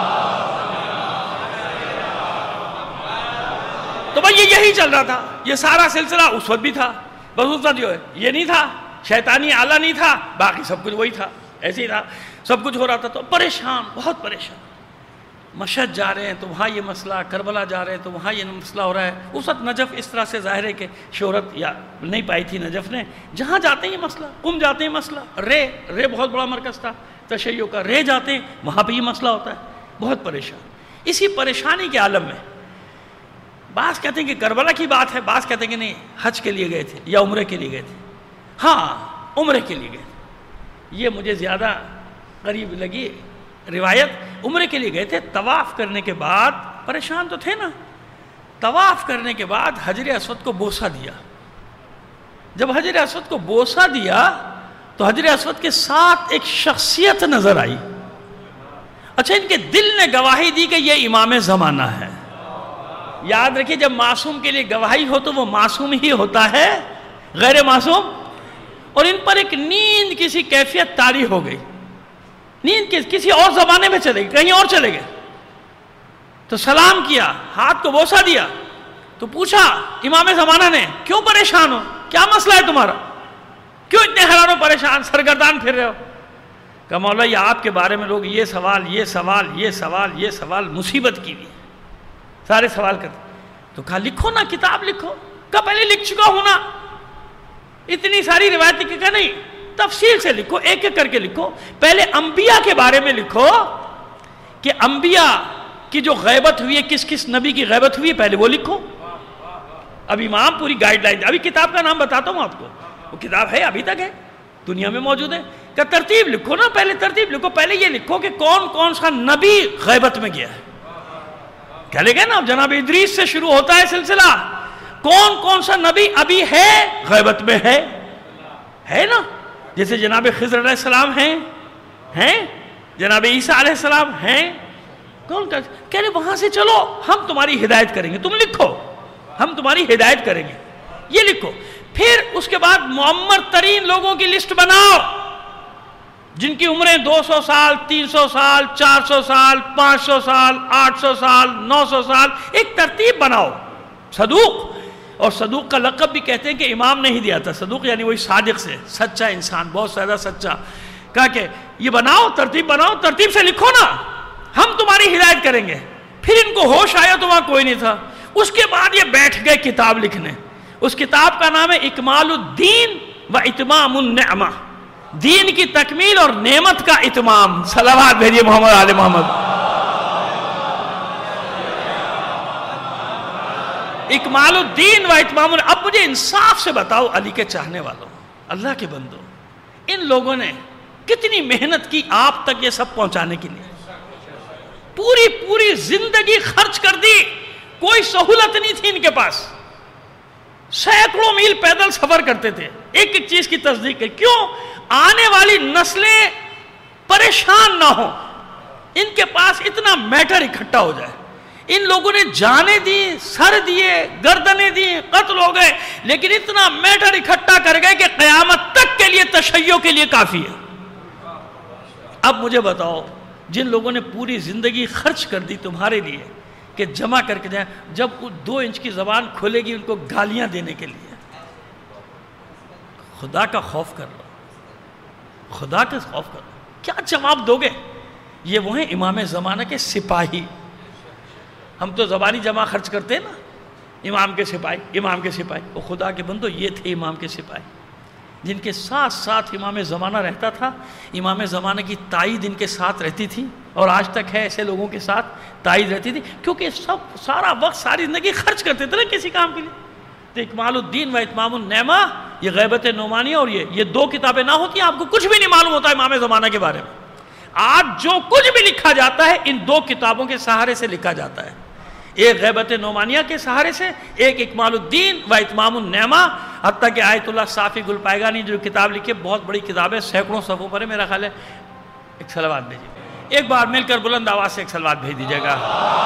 تو بھائی یہی چل رہا تھا، یہ سارا سلسلہ اس وقت بھی تھا، بس اس وقت جو ہے یہ نہیں تھا، شیطانی آلہ نہیں تھا، باقی سب کچھ وہی تھا، ایسے ہی تھا، سب کچھ ہو رہا تھا۔ تو پریشان، بہت پریشان، مشہد جا رہے ہیں تو وہاں یہ مسئلہ، کربلا جا رہے ہیں تو وہاں یہ مسئلہ ہو رہا ہے۔ اس وقت نجف اس طرح سے ظاہر ہے کہ شہرت یا نہیں پائی تھی نجف نے، جہاں جاتے ہیں یہ مسئلہ، قم جاتے ہیں مسئلہ، رے بہت بڑا مرکز تھا تشیع کا، رے جاتے ہیں وہاں پہ یہ مسئلہ ہوتا ہے، بہت پریشان۔ اسی پریشانی کے عالم میں بعض کہتے ہیں کہ کربلا کی بات ہے، بعض کہتے ہیں کہ نہیں حج کے لیے گئے تھے یا عمرے کے لیے گئے تھے۔ ہاں عمرے کے لیے گئے تھے، یہ مجھے زیادہ قریب لگی روایت۔ عمرے کے لیے گئے تھے، طواف کرنے کے بعد پریشان تو تھے نا، طواف کرنے کے بعد حجر اسود کو بوسہ دیا۔ جب حجر اسود کو بوسہ دیا تو حجر اسود کے ساتھ ایک شخصیت نظر آئی۔ اچھا، ان کے دل نے گواہی دی کہ یہ امام زمانہ ہے۔ یاد رکھیے جب معصوم کے لیے گواہی ہو تو وہ معصوم ہی ہوتا ہے، غیر معصوم۔ اور ان پر ایک نیند کسی کیفیت طاری ہو گئی، نیند کسی اور زمانے میں چلے گئے، کہیں اور چلے گئے۔ تو سلام کیا، ہاتھ کو بوسہ دیا، تو پوچھا امام زمانہ نے کیوں پریشان ہو، کیا مسئلہ ہے تمہارا، کیوں اتنے حیران و پریشان سرگردان پھر رہے ہو؟ کہ مولا یہ آپ کے بارے میں لوگ یہ سوال یہ سوال یہ سوال یہ سوال مصیبت کی بھی سارے سوال کرتے۔ تو کہا لکھو نا، کتاب لکھو۔ کہا پہلے لکھ چکا ہوں نا، اتنی ساری روایت کی کہ نہیں، تفصیل سے لکھو، ایک ایک کر کے لکھو۔ پہلے انبیاء کے بارے میں لکھو کہ انبیاء کی جو غیبت ہوئی ہے، کس کس نبی کی غیبت ہوئی ہے، پہلے وہ لکھو۔ اب امام پوری گائیڈ لائن، ابھی کتاب کا نام بتاتا ہوں آپ کو، وہ کتاب ہے ابھی تک ہے دنیا میں موجود ہے۔ کہ ترتیب لکھو نا، پہلے ترتیب لکھو، پہلے یہ لکھو کہ کون کون سا نبی غیبت میں گیا ہے۔ کہہ لے گا نا، اب جناب ادریس سے شروع ہوتا ہے سلسلہ، کون کون سا نبی ابھی ہے غیبت میں ہے نا، جیسے جناب خضر علیہ السلام ہیں، جناب عیسیٰ علیہ السلام ہیں، کون کہہ رہے وہاں سے چلو، ہم تمہاری ہدایت کریں گے، تم لکھو، ہم تمہاری ہدایت کریں گے، یہ لکھو۔ پھر اس کے بعد معمر ترین لوگوں کی لسٹ بناؤ، جن کی عمریں 200 سال 300 سال 400 سال 500 سال 800 سال 900 سال، ایک ترتیب بناؤ۔ صدوق، اور صدوق کا لقب بھی کہتے ہیں کہ امام نے ہی دیا تھا، صدوق یعنی وہی صادق سے، سچا انسان، بہت زیادہ سچا۔ کہا کہ یہ بناؤ، ترتیب بناؤ، ترتیب سے لکھو نا، ہم تمہاری ہدایت کریں گے۔ پھر ان کو ہوش آیا تو وہاں کوئی نہیں تھا، اس کے بعد یہ بیٹھ گئے کتاب لکھنے۔ اس کتاب کا نام ہے اکمال الدین و اتمام النعمہ، دین کی تکمیل اور نعمت کا اتمام۔ صلوات بھیجیے محمد آل محمد۔ اکمال الدین و اتمام۔ اب مجھے انصاف سے بتاؤ علی کے چاہنے والوں، اللہ کے بندو، ان لوگوں نے کتنی محنت کی آپ تک یہ سب پہنچانے کے لیے، پوری زندگی خرچ کر دی، کوئی سہولت نہیں تھی ان کے پاس، سینکڑوں میل پیدل سفر کرتے تھے ایک ایک چیز کی تصدیق کر، کیوں؟ آنے والی نسلیں پریشان نہ ہوں، ان کے پاس اتنا میٹر اکٹھا ہو جائے۔ ان لوگوں نے جانیں دی، سر دیے، گردنیں دی، قتل ہو گئے، لیکن اتنا میٹر اکٹھا کر گئے کہ قیامت تک کے لیے تشیع کے لیے کافی ہے۔ اب مجھے بتاؤ، جن لوگوں نے پوری زندگی خرچ کر دی تمہارے لیے کہ جمع کر کے جائیں، جب 2 انچ کی زبان کھلے گی ان کو گالیاں دینے کے لیے، خدا کا خوف کر لو، خدا کا خوف کر لو، کیا جواب دو گے؟ یہ وہ ہیں امام زمانہ کے سپاہی۔ ہم تو زبانی جمع خرچ کرتے ہیں نا، امام کے سپاہی، امام کے سپاہی، وہ خدا کے بندو یہ تھے امام کے سپاہی، جن کے ساتھ ساتھ امام زمانہ رہتا تھا، امام زمانہ کی تائید ان کے ساتھ رہتی تھی، اور آج تک ہے ایسے لوگوں کے ساتھ تائید رہتی تھی، کیونکہ سارا وقت ساری زندگی خرچ کرتے تھے نا کسی کام کے لیے۔ تو اکمال الدین و اتمام النعمہ، یہ غیبت نعمانیہ، اور یہ 2 کتابیں نہ ہوتی آپ کو کچھ بھی نہیں معلوم ہوتا امام زمانہ کے بارے میں۔ آج جو کچھ بھی لکھا جاتا ہے ان 2 کتابوں کے سہارے سے لکھا جاتا ہے، ایک غیبت نعمانیہ کے سہارے سے، ایک اکمال الدین و اتمام النعمہ۔ حتیٰ کہ آیت اللہ صافی گل پائیگانی جو کتاب لکھی، بہت بڑی کتاب ہے، سینکڑوں صفحوں پر ہے، میرا خیال ہے۔ ایک صلوات بھیجیے، ایک بار مل کر بلند آواز سے ایک صلوات بھیج دیجیے گا۔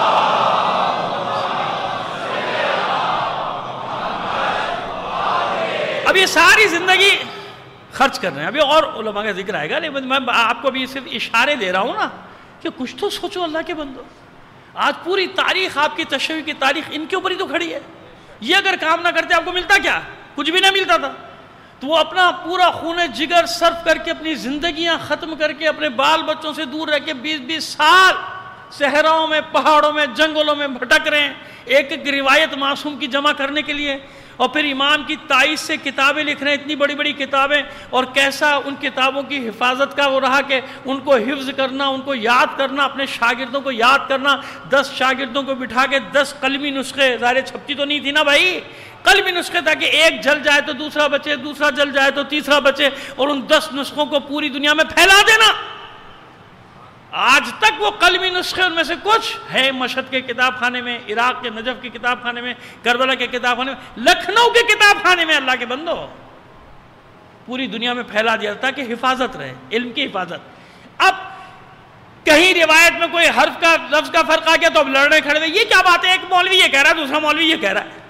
اب یہ ساری زندگی خرچ کر رہے ہیں، ابھی اور علماء کا ذکر آئے گا، لیکن میں آپ کو ابھی صرف اشارے دے رہا ہوں نا کہ کچھ تو سوچو اللہ کے بندو۔ آج پوری تاریخ، آپ کی تشیع کی تاریخ ان کے اوپر ہی تو کھڑی ہے۔ یہ اگر کام نہ کرتے آپ کو ملتا کیا؟ کچھ بھی نہ ملتا تھا۔ تو وہ اپنا پورا خون جگر صرف کر کے، اپنی زندگیاں ختم کر کے، اپنے بال بچوں سے دور رہ کے 20-20 سال صحراؤں میں، پہاڑوں میں، جنگلوں میں بھٹک رہے ہیں، ایک ایک روایت معصوم کی جمع کرنے کے لیے، اور پھر امام کی تائید سے کتابیں لکھ رہے ہیں، اتنی بڑی بڑی کتابیں، اور کیسا ان کتابوں کی حفاظت کا وہ رہا کہ ان کو حفظ کرنا، ان کو یاد کرنا، اپنے شاگردوں کو یاد کرنا، 10 شاگردوں کو بٹھا کے 10 قلمی نسخے، ظاہر چھپتی تو نہیں تھی نا بھائی، قلمی نسخے تاکہ ایک جل جائے تو دوسرا بچے، دوسرا جل جائے تو تیسرا بچے، اور ان 10 نسخوں کو پوری دنیا میں پھیلا دینا۔ آج تک وہ قلمی نسخے ان میں سے کچھ ہے مشہد کے کتاب خانے میں، عراق کے نجف کے کتاب خانے میں، کربلا کے کتاب خانے میں، لکھنؤ کے کتاب خانے میں، اللہ کے بندو پوری دنیا میں پھیلا دیا تاکہ حفاظت رہے، علم کی حفاظت۔ اب کہیں روایت میں کوئی حرف کا، لفظ کا فرق آ گیا تو اب لڑنے کھڑے ہوئے، یہ کیا بات ہے، ایک مولوی یہ کہہ رہا ہے، دوسرا مولوی یہ کہہ رہا ہے۔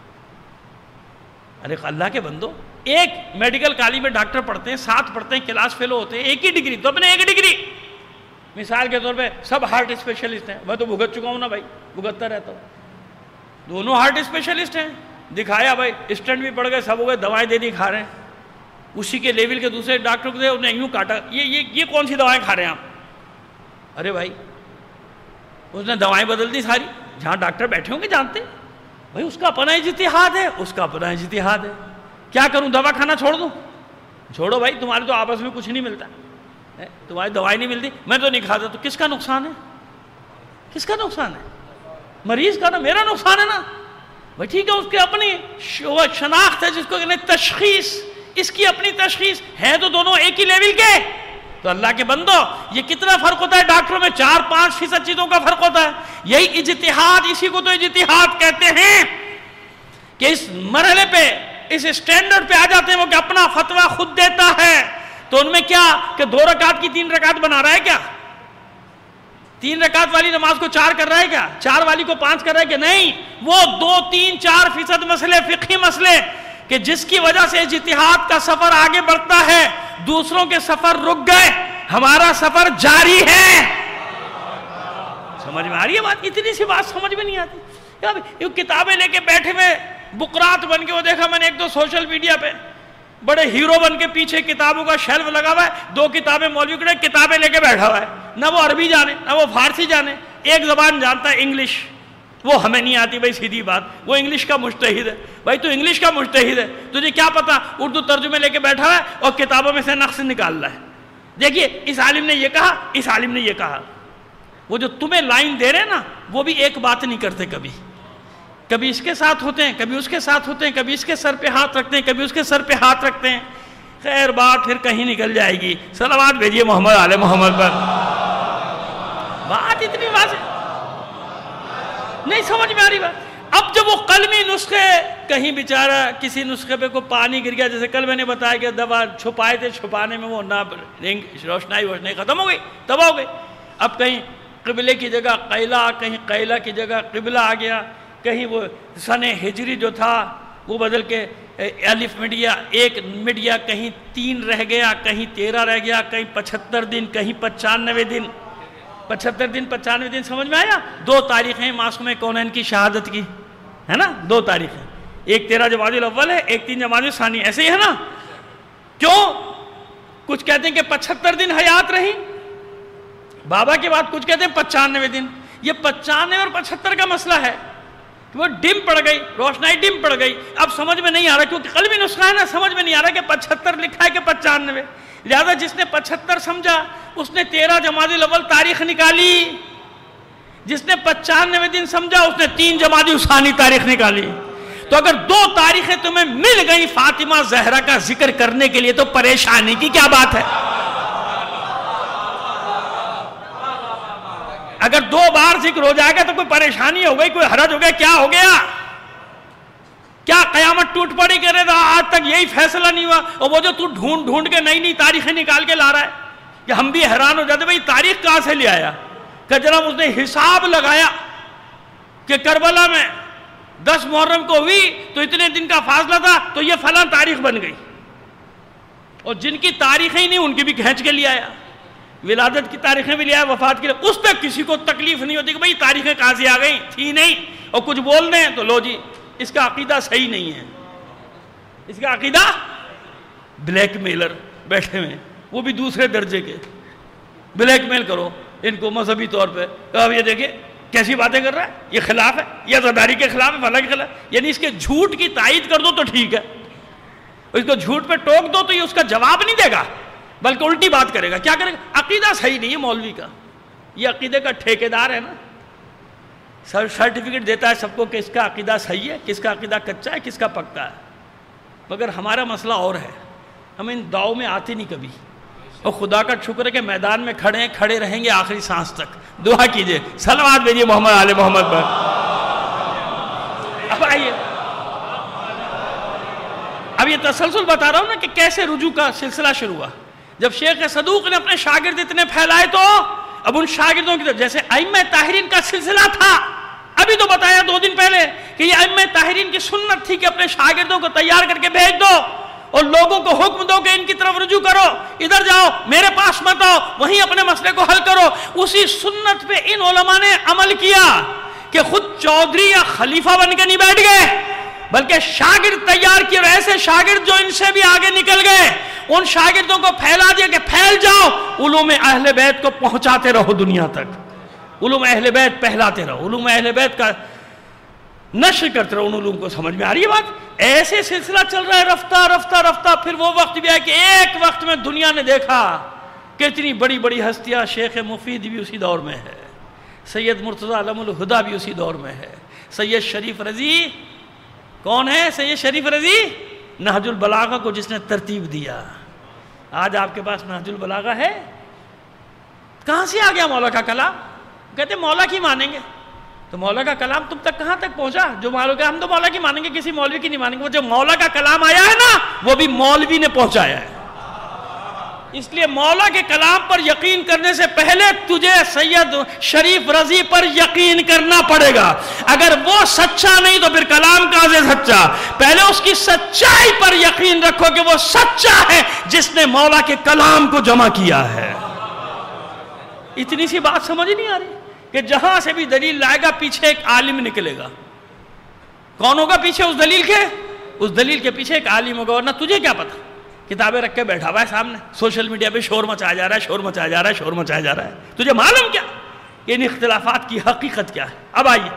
ارے اللہ کے بندو، ایک میڈیکل کالج میں ڈاکٹر پڑھتے ہیں، 7 پڑھتے ہیں، کلاس فیلو ہوتے ہیں، ایک ہی ڈگری، تو اپنے ایک ڈگری، مثال کے طور پہ سب ہارٹ اسپیشلسٹ ہیں، میں تو بھگت چکا ہوں نا بھائی، بھگتتا رہتا ہوں، دونوں ہارٹ اسپیشلسٹ ہیں، دکھایا بھائی، اسٹنٹ بھی پڑ گئے، سب ہو گئے، دوائیں دے دی، کھا رہے ہیں، اسی کے لیول کے دوسرے ڈاکٹر کو دے، انہیں یوں کاٹا، یہ کون سی دوائیں کھا رہے ہیں آپ؟ ارے بھائی اس نے دوائیں بدل دی ساری، جہاں ڈاکٹر بیٹھے ہوں گے جانتے بھائی، اس کا اپنا اجتہاد ہے، اس کا اپنا اجتہاد ہے، کیا کروں، دوا کھانا چھوڑ دوں؟ چھوڑو بھائی، تمہارے تو آپس میں کچھ نہیں ملتا، تمہاری دوائی نہیں ملتی، میں تو نہیں کھاتا، تو کس کا نقصان ہے؟ کس کا نقصان ہے؟ مریض کا نا، میرا نقصان ہے نا بھائی، ٹھیک ہے، اس کی اپنی شناخت ہے، جس کو کہتے ہیں تشخیص، اس کی اپنی تشخیص ہے، تو دونوں ایک ہی لیول کے۔ تو اللہ کے بندو، یہ کتنا فرق ہوتا ہے ڈاکٹروں میں؟ 4-5% چیزوں کا فرق ہوتا ہے، یہی اجتہاد، اسی کو تو اجتہاد کہتے ہیں، کہ اس مرحلے پہ، اس اسٹینڈرڈ پہ آ جاتے ہیں وہ کہ اپنا فتویٰ خود دیتا ہے۔ تو ان میں کیا کہ 2 رکعت کی 3 رکعت بنا رہا ہے کیا؟ 3 رکعت والی نماز کو 4 کر رہا ہے کیا؟ 4 والی کو 5 کر رہا ہے کہ نہیں؟ وہ 2-3-4% مسئلے، فقہی مسئلے، کہ جس کی وجہ سے اجتہاد کا سفر آگے بڑھتا ہے، دوسروں کے سفر رک گئے، ہمارا سفر جاری ہے۔ سمجھ میں آ رہی ہے بات؟ اتنی سی بات سمجھ میں نہیں آتی۔ یہ کتابیں لے کے بیٹھے ہوئے بکرات بن کے، وہ دیکھا میں نے 1-2 سوشل میڈیا پہ، بڑے ہیرو بن کے پیچھے کتابوں کا شیلف لگا ہوا ہے، 2 کتابیں مولوی کے کتابیں لے کے بیٹھا ہوا ہے، نہ وہ عربی جانے نہ وہ فارسی جانے، ایک زبان جانتا ہے، انگلش، وہ ہمیں نہیں آتی بھائی، سیدھی بات، وہ انگلش کا مجتہد ہے بھائی، تو انگلش کا مجتہد ہے، تجھے کیا پتا، اردو ترجمے لے کے بیٹھا ہوا ہے اور کتابوں میں سے نقص نکال رہا ہے، دیکھیے اس عالم نے یہ کہا، اس عالم نے یہ کہا۔ وہ جو تمہیں لائن دے رہے ہیں نا، وہ بھی ایک بات نہیں کرتے، کبھی اس کے ساتھ ہوتے ہیں، کبھی اس کے ساتھ ہوتے ہیں، کبھی اس کے سر پہ ہاتھ رکھتے ہیں، کبھی اس کے سر پہ ہاتھ رکھتے ہیں، خیر بات پھر کہیں نکل جائے گی. صلوات بھیجیے محمد آل محمد پر. بات اتنی واضح نہیں سمجھ میں آ رہی بات. اب جب وہ قلمی نسخے کہیں بیچارہ کسی نسخے پہ کو پانی گر گیا, جیسے کل میں نے بتایا کہ دوا چھپائے تھے, چھپانے میں وہ نہ روشنائی ختم ہو گئی, تباہ ہو گئی. اب کہیں قبلے کی جگہ قیلا, کہیں قیلا کی جگہ قبلہ آ گیا, کہیں وہ سن ہجری جو تھا وہ بدل کے الف میڈیا 1 میڈیا کہیں 3 رہ گیا, کہیں 13 رہ گیا, کہیں 75 دن, کہیں 95 دن. 75 دن 95 دن سمجھ میں آیا. 2 تاریخیں معصوم کونین کی شہادت کی ہے نا, 2 تاریخیں, ایک 13 جمادی الاول ہے, ایک 3 جمادی الثانی, ایسے ہی ہے نا. کیوں؟ کچھ کہتے ہیں کہ 75 دن حیات رہی بابا کے بعد, کچھ کہتے ہیں 95 دن. یہ 95 اور 75 کا مسئلہ ہے کہ وہ ڈم پڑ گئی, روشنائی ڈم پڑ گئی. اب سمجھ میں نہیں آ رہا کیونکہ قلبی نسخہ ہے نا, سمجھ میں نہیں آ رہا کہ 75 لکھا ہے کہ 95. لہذا جس نے 75 سمجھا اس نے 13 جمادی الاول تاریخ نکالی, جس نے 95 دن سمجھا اس نے 3 جمادی الثانی تاریخ نکالی. تو اگر 2 تاریخیں تمہیں مل گئی فاطمہ زہرا کا ذکر کرنے کے لیے تو پریشانی کی کیا بات ہے؟ اگر 2 بار ذکر ہو جائے گا تو کوئی پریشانی ہو گئی, کوئی حرج ہو گیا, کیا ہو گیا؟ کیا قیامت ٹوٹ پڑی کہ آج تک یہی فیصلہ نہیں ہوا؟ اور وہ جو تو ڈھونڈ کے نئی تاریخیں نکال کے لا رہا ہے کہ ہم بھی حیران ہو جاتے بھئی تاریخ کہاں سے لے آیا؟ کہ جناب اس نے حساب لگایا کہ کربلا میں 10 محرم کو ہوئی تو اتنے دن کا فاصلہ تھا تو یہ فلاں تاریخ بن گئی. اور جن کی تاریخیں ہی نہیں ان کی بھی کھینچ کے لے آیا, ولادت کی تاریخیں بھی لے آیا, وفات کی, اس پہ کسی کو تکلیف نہیں ہوتی کہ بھئی تاریخیں کہاں سے آ گئی, تھی نہیں. اور کچھ بول رہے ہیں تو لو جی اس کا عقیدہ صحیح نہیں ہے, اس کا عقیدہ بلیک میلر بیٹھے ہوئے, وہ بھی دوسرے درجے کے. بلیک میل کرو ان کو مذہبی طور پہ, اب یہ دیکھیں کیسی باتیں کر رہا ہے, یہ خلاف ہے, یہ عزاداری کے خلاف ہے, فلاں کے خلاف. یعنی اس کے جھوٹ کی تائید کر دو تو ٹھیک ہے, اس کو جھوٹ پہ ٹوک دو تو یہ اس کا جواب نہیں دے گا بلکہ الٹی بات کرے گا. کیا کرے گا؟ عقیدہ صحیح نہیں ہے مولوی کا, یہ عقیدے کا ٹھیکیدار ہے نا, سرٹیفکیٹ دیتا ہے سب کو کہ اس کا عقیدہ صحیح ہے, کس کا عقیدہ کچا ہے, کس کا پکا ہے. مگر ہمارا مسئلہ اور ہے, ہم ان دعووں میں آتے نہیں کبھی, اور خدا کا شکر ہے کہ میدان میں کھڑے رہیں گے آخری سانس تک. دعا کیجئے, صلوات بھیجیے محمد آل محمد پر. اب آئیے, اب یہ تسلسل بتا رہا ہوں نا کہ کیسے رجوع کا سلسلہ شروع ہوا. جب شیخ صدوق نے اپنے شاگرد اتنے پھیلائے تو اب ان شاگردوں کی طرف, جیسے ائمہ طاہرین کا سلسلہ تھا, ابھی تو بتایا 2 دن پہلے کہ یہ ائمہ طاہرین کی سنت تھی کہ اپنے شاگردوں کو تیار کر کے بھیج دو اور لوگوں کو حکم دو کہ ان کی طرف رجوع کرو, ادھر جاؤ, میرے پاس مت آؤ, وہیں اپنے مسئلے کو حل کرو. اسی سنت پہ ان علماء نے عمل کیا کہ خود چودھری یا خلیفہ بن کے نہیں بیٹھ گئے بلکہ شاگرد تیار کیے, اور ایسے شاگرد جو ان سے بھی آگے نکل گئے, ان شاگردوں کو پھیلا دیا کہ پھیل جاؤ, علوم اہل بیت کو پہنچاتے رہو دنیا تک, علوم اہل بیت پہلاتے رہو, علوم اہل بیت کا نشر کرتے رہو ان علوم کو. سمجھ میں آ رہی ہے بات؟ ایسے سلسلہ چل رہا ہے رفتہ رفتہ رفتہ. پھر وہ وقت بھی آیا کہ ایک وقت میں دنیا نے دیکھا کہ اتنی بڑی بڑی ہستیاں, شیخ مفید بھی اسی دور میں ہے, سید مرتضی علم الہدیٰ بھی اسی دور میں ہے, سید شریف رضی, کون ہے سید شریف رضی؟ نہج البلاغہ کو جس نے ترتیب دیا. آج آپ کے پاس نہج البلاغہ ہے؟ کہاں سے آ گیا مولا کا کلام؟ کہتے مولا کی مانیں گے, تو مولا کا کلام تم تک کہاں تک پہنچا؟ جو مولا کا, ہم تو مولا کی مانیں گے, کسی مولوی کی نہیں مانیں گے. وہ جو مولا کا کلام آیا ہے نا وہ بھی مولوی نے پہنچایا ہے. اس لیے مولا کے کلام پر یقین کرنے سے پہلے تجھے سید شریف رضی پر یقین کرنا پڑے گا. اگر وہ سچا نہیں تو پھر کلام کہاں سے سچا؟ پہلے اس کی سچائی پر یقین رکھو کہ وہ سچا ہے جس نے مولا کے کلام کو جمع کیا ہے. اتنی سی بات سمجھ نہیں آ رہی کہ جہاں سے بھی دلیل لائے گا پیچھے ایک عالم نکلے گا. کون ہوگا پیچھے اس دلیل کے؟ اس دلیل کے پیچھے ایک عالم ہوگا. ورنہ تجھے کیا پتا, کتابیں رکھ کے بیٹھا ہوا ہے سامنے, سوشل میڈیا پہ شور مچایا جا رہا ہے, شور مچایا جا رہا ہے, شور مچایا جا رہا ہے. تجھے معلوم کیا کہ ان اختلافات کی حقیقت کیا ہے؟ اب آئیے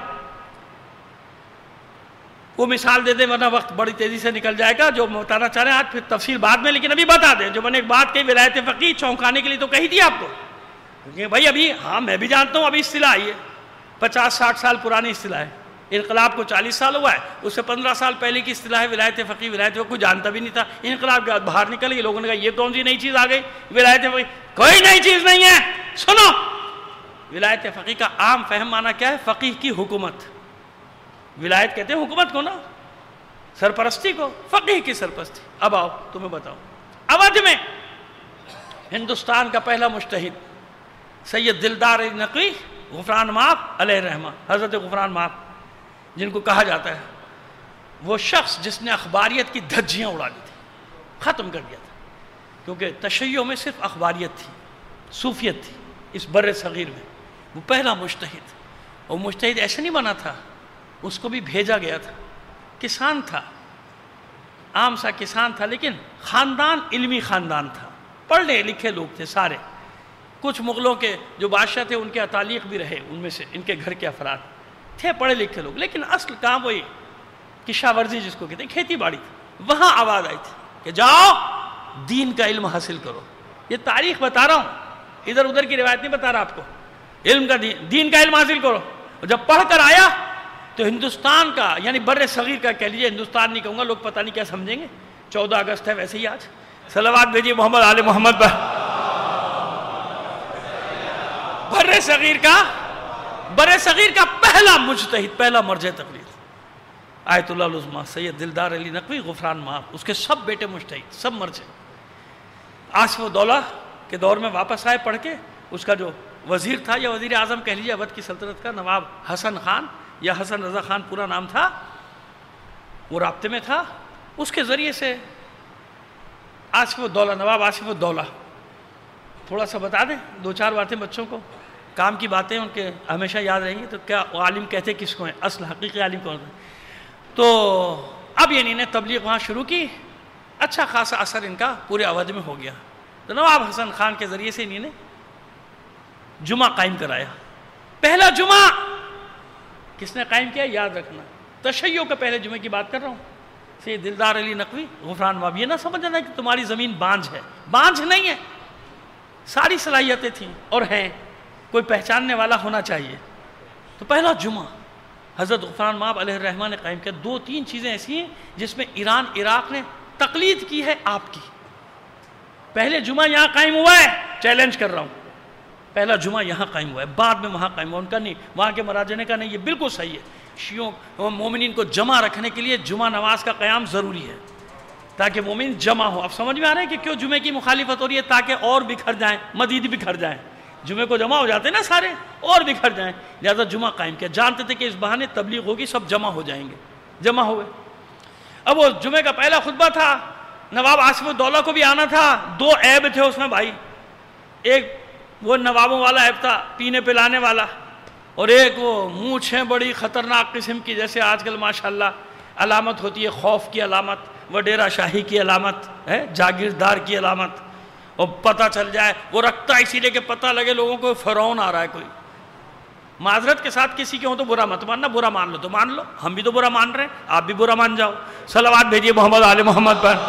وہ مثال دے دیں ورنہ وقت بڑی تیزی سے نکل جائے گا. جو بتانا چاہ رہے ہیں آج پھر تفصیل بعد میں, لیکن ابھی بتا دیں. جو میں نے ایک بات کہی ولایت فقیہ, چونکانے کے لیے تو کہی تھی آپ کو, کیونکہ بھائی ابھی, ہاں میں بھی جانتا ہوں ابھی اصطلاح آئی ہے, 50-60 سال پرانی اصطلاح ہے. انقلاب کو 40 سال ہوا ہے، اس سے 15 سال پہلے کی اصطلاح ولایت فقیہ، ولایت فقیہ کوئی جانتا بھی نہیں تھا. انقلاب کے بعد باہر نکل گئے، لوگوں نے کہا یہ کون سی نئی چیز آ گئی ولایت فقیہ. کوئی نئی چیز نہیں ہے. سنو، ولایت فقیہ کا عام فہم معنی کیا ہے؟ فقیہ کی حکومت. ولایت کہتے ہیں حکومت کو نا، سرپرستی کو. فقیہ کی سرپرستی. اب آؤ تمہیں بتاؤ، اودھ میں ہندوستان کا پہلا مجتہد سید دلدار علی نقوی غفران مآب علیہ الرحمہ، حضرت غفران مآب جن کو کہا جاتا ہے، وہ شخص جس نے اخباریت کی دھجیاں اڑا دی تھی، ختم کر دیا تھا. کیونکہ تشیع میں صرف اخباریت تھی، صوفیت تھی اس بر صغیر میں. وہ پہلا مجتہد، اور مجتہد ایسے نہیں بنا تھا، اس کو بھی بھیجا گیا تھا. کسان تھا، عام سا کسان تھا، لیکن خاندان علمی خاندان تھا، پڑھے لکھے لوگ تھے سارے. کچھ مغلوں کے جو بادشاہ تھے ان کے اتالیق بھی رہے، ان میں سے ان کے گھر کے افراد تھے پڑھے لکھے لوگ، لیکن اصل کام وہی کشاورزی جس کو کہتے ہیں، کھیتی باڑی تھی. وہاں آواز آئی تھی کہ جاؤ دین کا علم حاصل کرو. یہ تاریخ بتا رہا ہوں، ادھر ادھر کی روایت نہیں بتا رہا آپ کو. علم کا دین کا علم حاصل کرو. اور جب پڑھ کر آیا تو ہندوستان کا، یعنی بر صغیر کا کہہ لیجیے، ہندوستان نہیں کہوں گا، لوگ پتہ نہیں کیا سمجھیں گے. 14 اگست ہے ویسے ہی آج. صلوات بھیجیے محمد آل محمد پر. بر صغیر کا پہلا مجتہد، پہلا مرجع تقلید آیت اللہ العظمیٰ سید دلدار علی نقوی غفران مآب. اس کے سب بیٹے مجتہد، سب مرجع. آصف الدولہ کے دور میں واپس آئے پڑھ کے. اس کا جو وزیر تھا یا وزیر اعظم کہہ لیجیے اودھ کی سلطنت کا، نواب حسن خان یا حسن رضا خان پورا نام تھا، وہ رابطے میں تھا. اس کے ذریعے سے آصف الدولہ، نواب آصف الدولہ، تھوڑا سا بتا دیں 2-4 باتیں بچوں کو، کام کی باتیں ان کے ہمیشہ یاد رہیں گی. تو کیا عالم کہتے کس کو ہیں، اصل حقیقی عالم کون ہے؟ تو اب انہوں نے تبلیغ وہاں شروع کی. اچھا خاصا اثر ان کا پورے اودھ میں ہو گیا. تو نواب حسن خان کے ذریعے سے انہوں نے جمعہ قائم کرایا. پہلا جمعہ کس نے قائم کیا یاد رکھنا، تشیع کے پہلے جمعے کی بات کر رہا ہوں. سید دلدار علی نقوی غفران مآب. یہ نہ سمجھنا کہ تمہاری زمین بانجھ ہے، بانجھ نہیں ہے، ساری صلاحیتیں تھیں اور ہیں، کوئی پہچاننے والا ہونا چاہیے. تو پہلا جمعہ حضرت غفران مآب علیہ الرحمہ نے قائم کیا. 2-3 چیزیں ایسی ہیں جس میں ایران عراق نے تقلید کی ہے آپ کی. پہلے جمعہ یہاں قائم ہوا ہے، چیلنج کر رہا ہوں، پہلا جمعہ یہاں قائم ہوا ہے، بعد میں وہاں قائم ہوا. ان کا نہیں، وہاں کے مراجع نے کہا نہیں یہ بالکل صحیح ہے. شیعوں مومنین کو جمع رکھنے کے لیے جمعہ نماز کا قیام ضروری ہے تاکہ مومن جمع ہو. اب سمجھ میں آ رہا ہے کہ کیوں جمعے کی مخالفت ہو رہی ہے؟ تاکہ اور بکھر جائیں، مزید بکھر جائیں. جمعے کو جمع ہو جاتے ہیں نا سارے، اور بکھر جائیں، لہذا جمعہ قائم کیا. جانتے تھے کہ اس بہانے تبلیغ ہوگی، سب جمع ہو جائیں گے. جمع ہوئے. اب وہ جمعے کا پہلا خطبہ تھا، نواب آصف الدولہ کو بھی آنا تھا. 2 عیب تھے اس میں بھائی. ایک وہ نوابوں والا عیب تھا، پینے پلانے والا، اور ایک وہ مونچھیں بڑی خطرناک قسم کی، جیسے آج کل ماشاءاللہ علامت ہوتی ہے خوف کی علامت، وڈیرہ شاہی کی علامت ہے، جاگیردار کی علامت. اور پتہ چل جائے وہ رکھتا اسی لیے کہ پتہ لگے لوگوں کو فرعون آ رہا ہے کوئی. معذرت کے ساتھ کسی کے ہوں تو برا مت ماننا، برا مان لو تو مان لو، ہم بھی تو برا مان رہے ہیں، آپ بھی برا مان جاؤ. صلوات بھیجیے محمد آل محمد پر.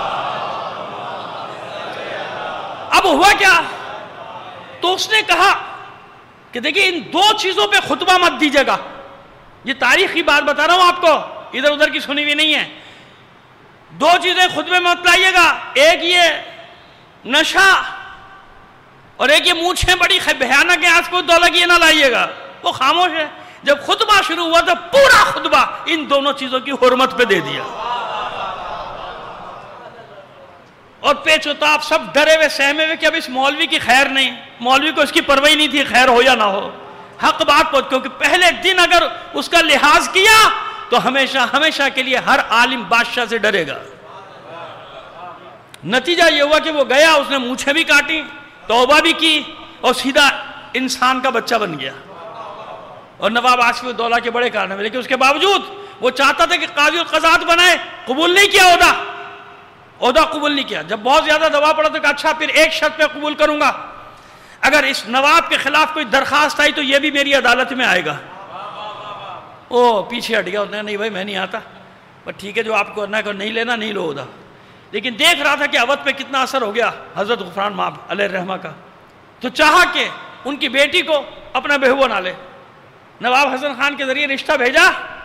اب ہوا کیا؟ تو اس نے کہا کہ دیکھیں ان 2 چیزوں پہ خطبہ مت دیجیے گا. یہ تاریخی بات بتا رہا ہوں آپ کو، ادھر ادھر کی سنی ہوئی نہیں ہے. 2 چیزیں خطبے میں مت لائیے گا، ایک یہ نشہ اور ایک یہ مونچھیں بڑی بھیانک ہیں آصف الدولہ کی، یہ نہ لائیے گا. وہ خاموش ہے. جب خطبہ شروع ہوا تو پورا خطبہ ان دونوں چیزوں کی حرمت پہ دے دیا. اور پیچ و تاب سب ڈرے ہوئے سہمے ہوئے کہ اب اس مولوی کی خیر نہیں. مولوی کو اس کی پرواہ نہیں تھی خیر ہو یا نہ ہو، حق بات پہنچ، کیونکہ پہلے دن اگر اس کا لحاظ کیا تو ہمیشہ ہمیشہ کے لیے ہر عالم بادشاہ سے ڈرے گا. نتیجہ یہ ہوا کہ وہ گیا، اس نے مونچھیں بھی کاٹی، توبہ بھی کی، اور سیدھا انسان کا بچہ بن گیا. اور نواب آصف الدولہ کے بڑے کارنامے، لیکن اس کے باوجود وہ چاہتا تھا کہ قاضی القضات بنائے، قبول نہیں کیا عہدہ قبول نہیں کیا. جب بہت زیادہ دباؤ پڑا تو کہا اچھا پھر ایک شرط پہ قبول کروں گا، اگر اس نواب کے خلاف کوئی درخواست آئی تو یہ بھی میری عدالت میں آئے گا. وہ پیچھے ہٹ گیا، اس نے نہیں بھائی میں نہیں آتا، بس ٹھیک ہے جو آپ کو کرنا ہے نہیں لینا نہیں لو عہدہ. لیکن دیکھ رہا تھا کہ اودھ پہ کتنا اثر ہو گیا حضرت غفران مآب علیہ الرحمہ کا، تو چاہا کہ ان کی بیٹی کو اپنا بہو بنا لے. نواب حسن خان کے ذریعے رشتہ بھیجا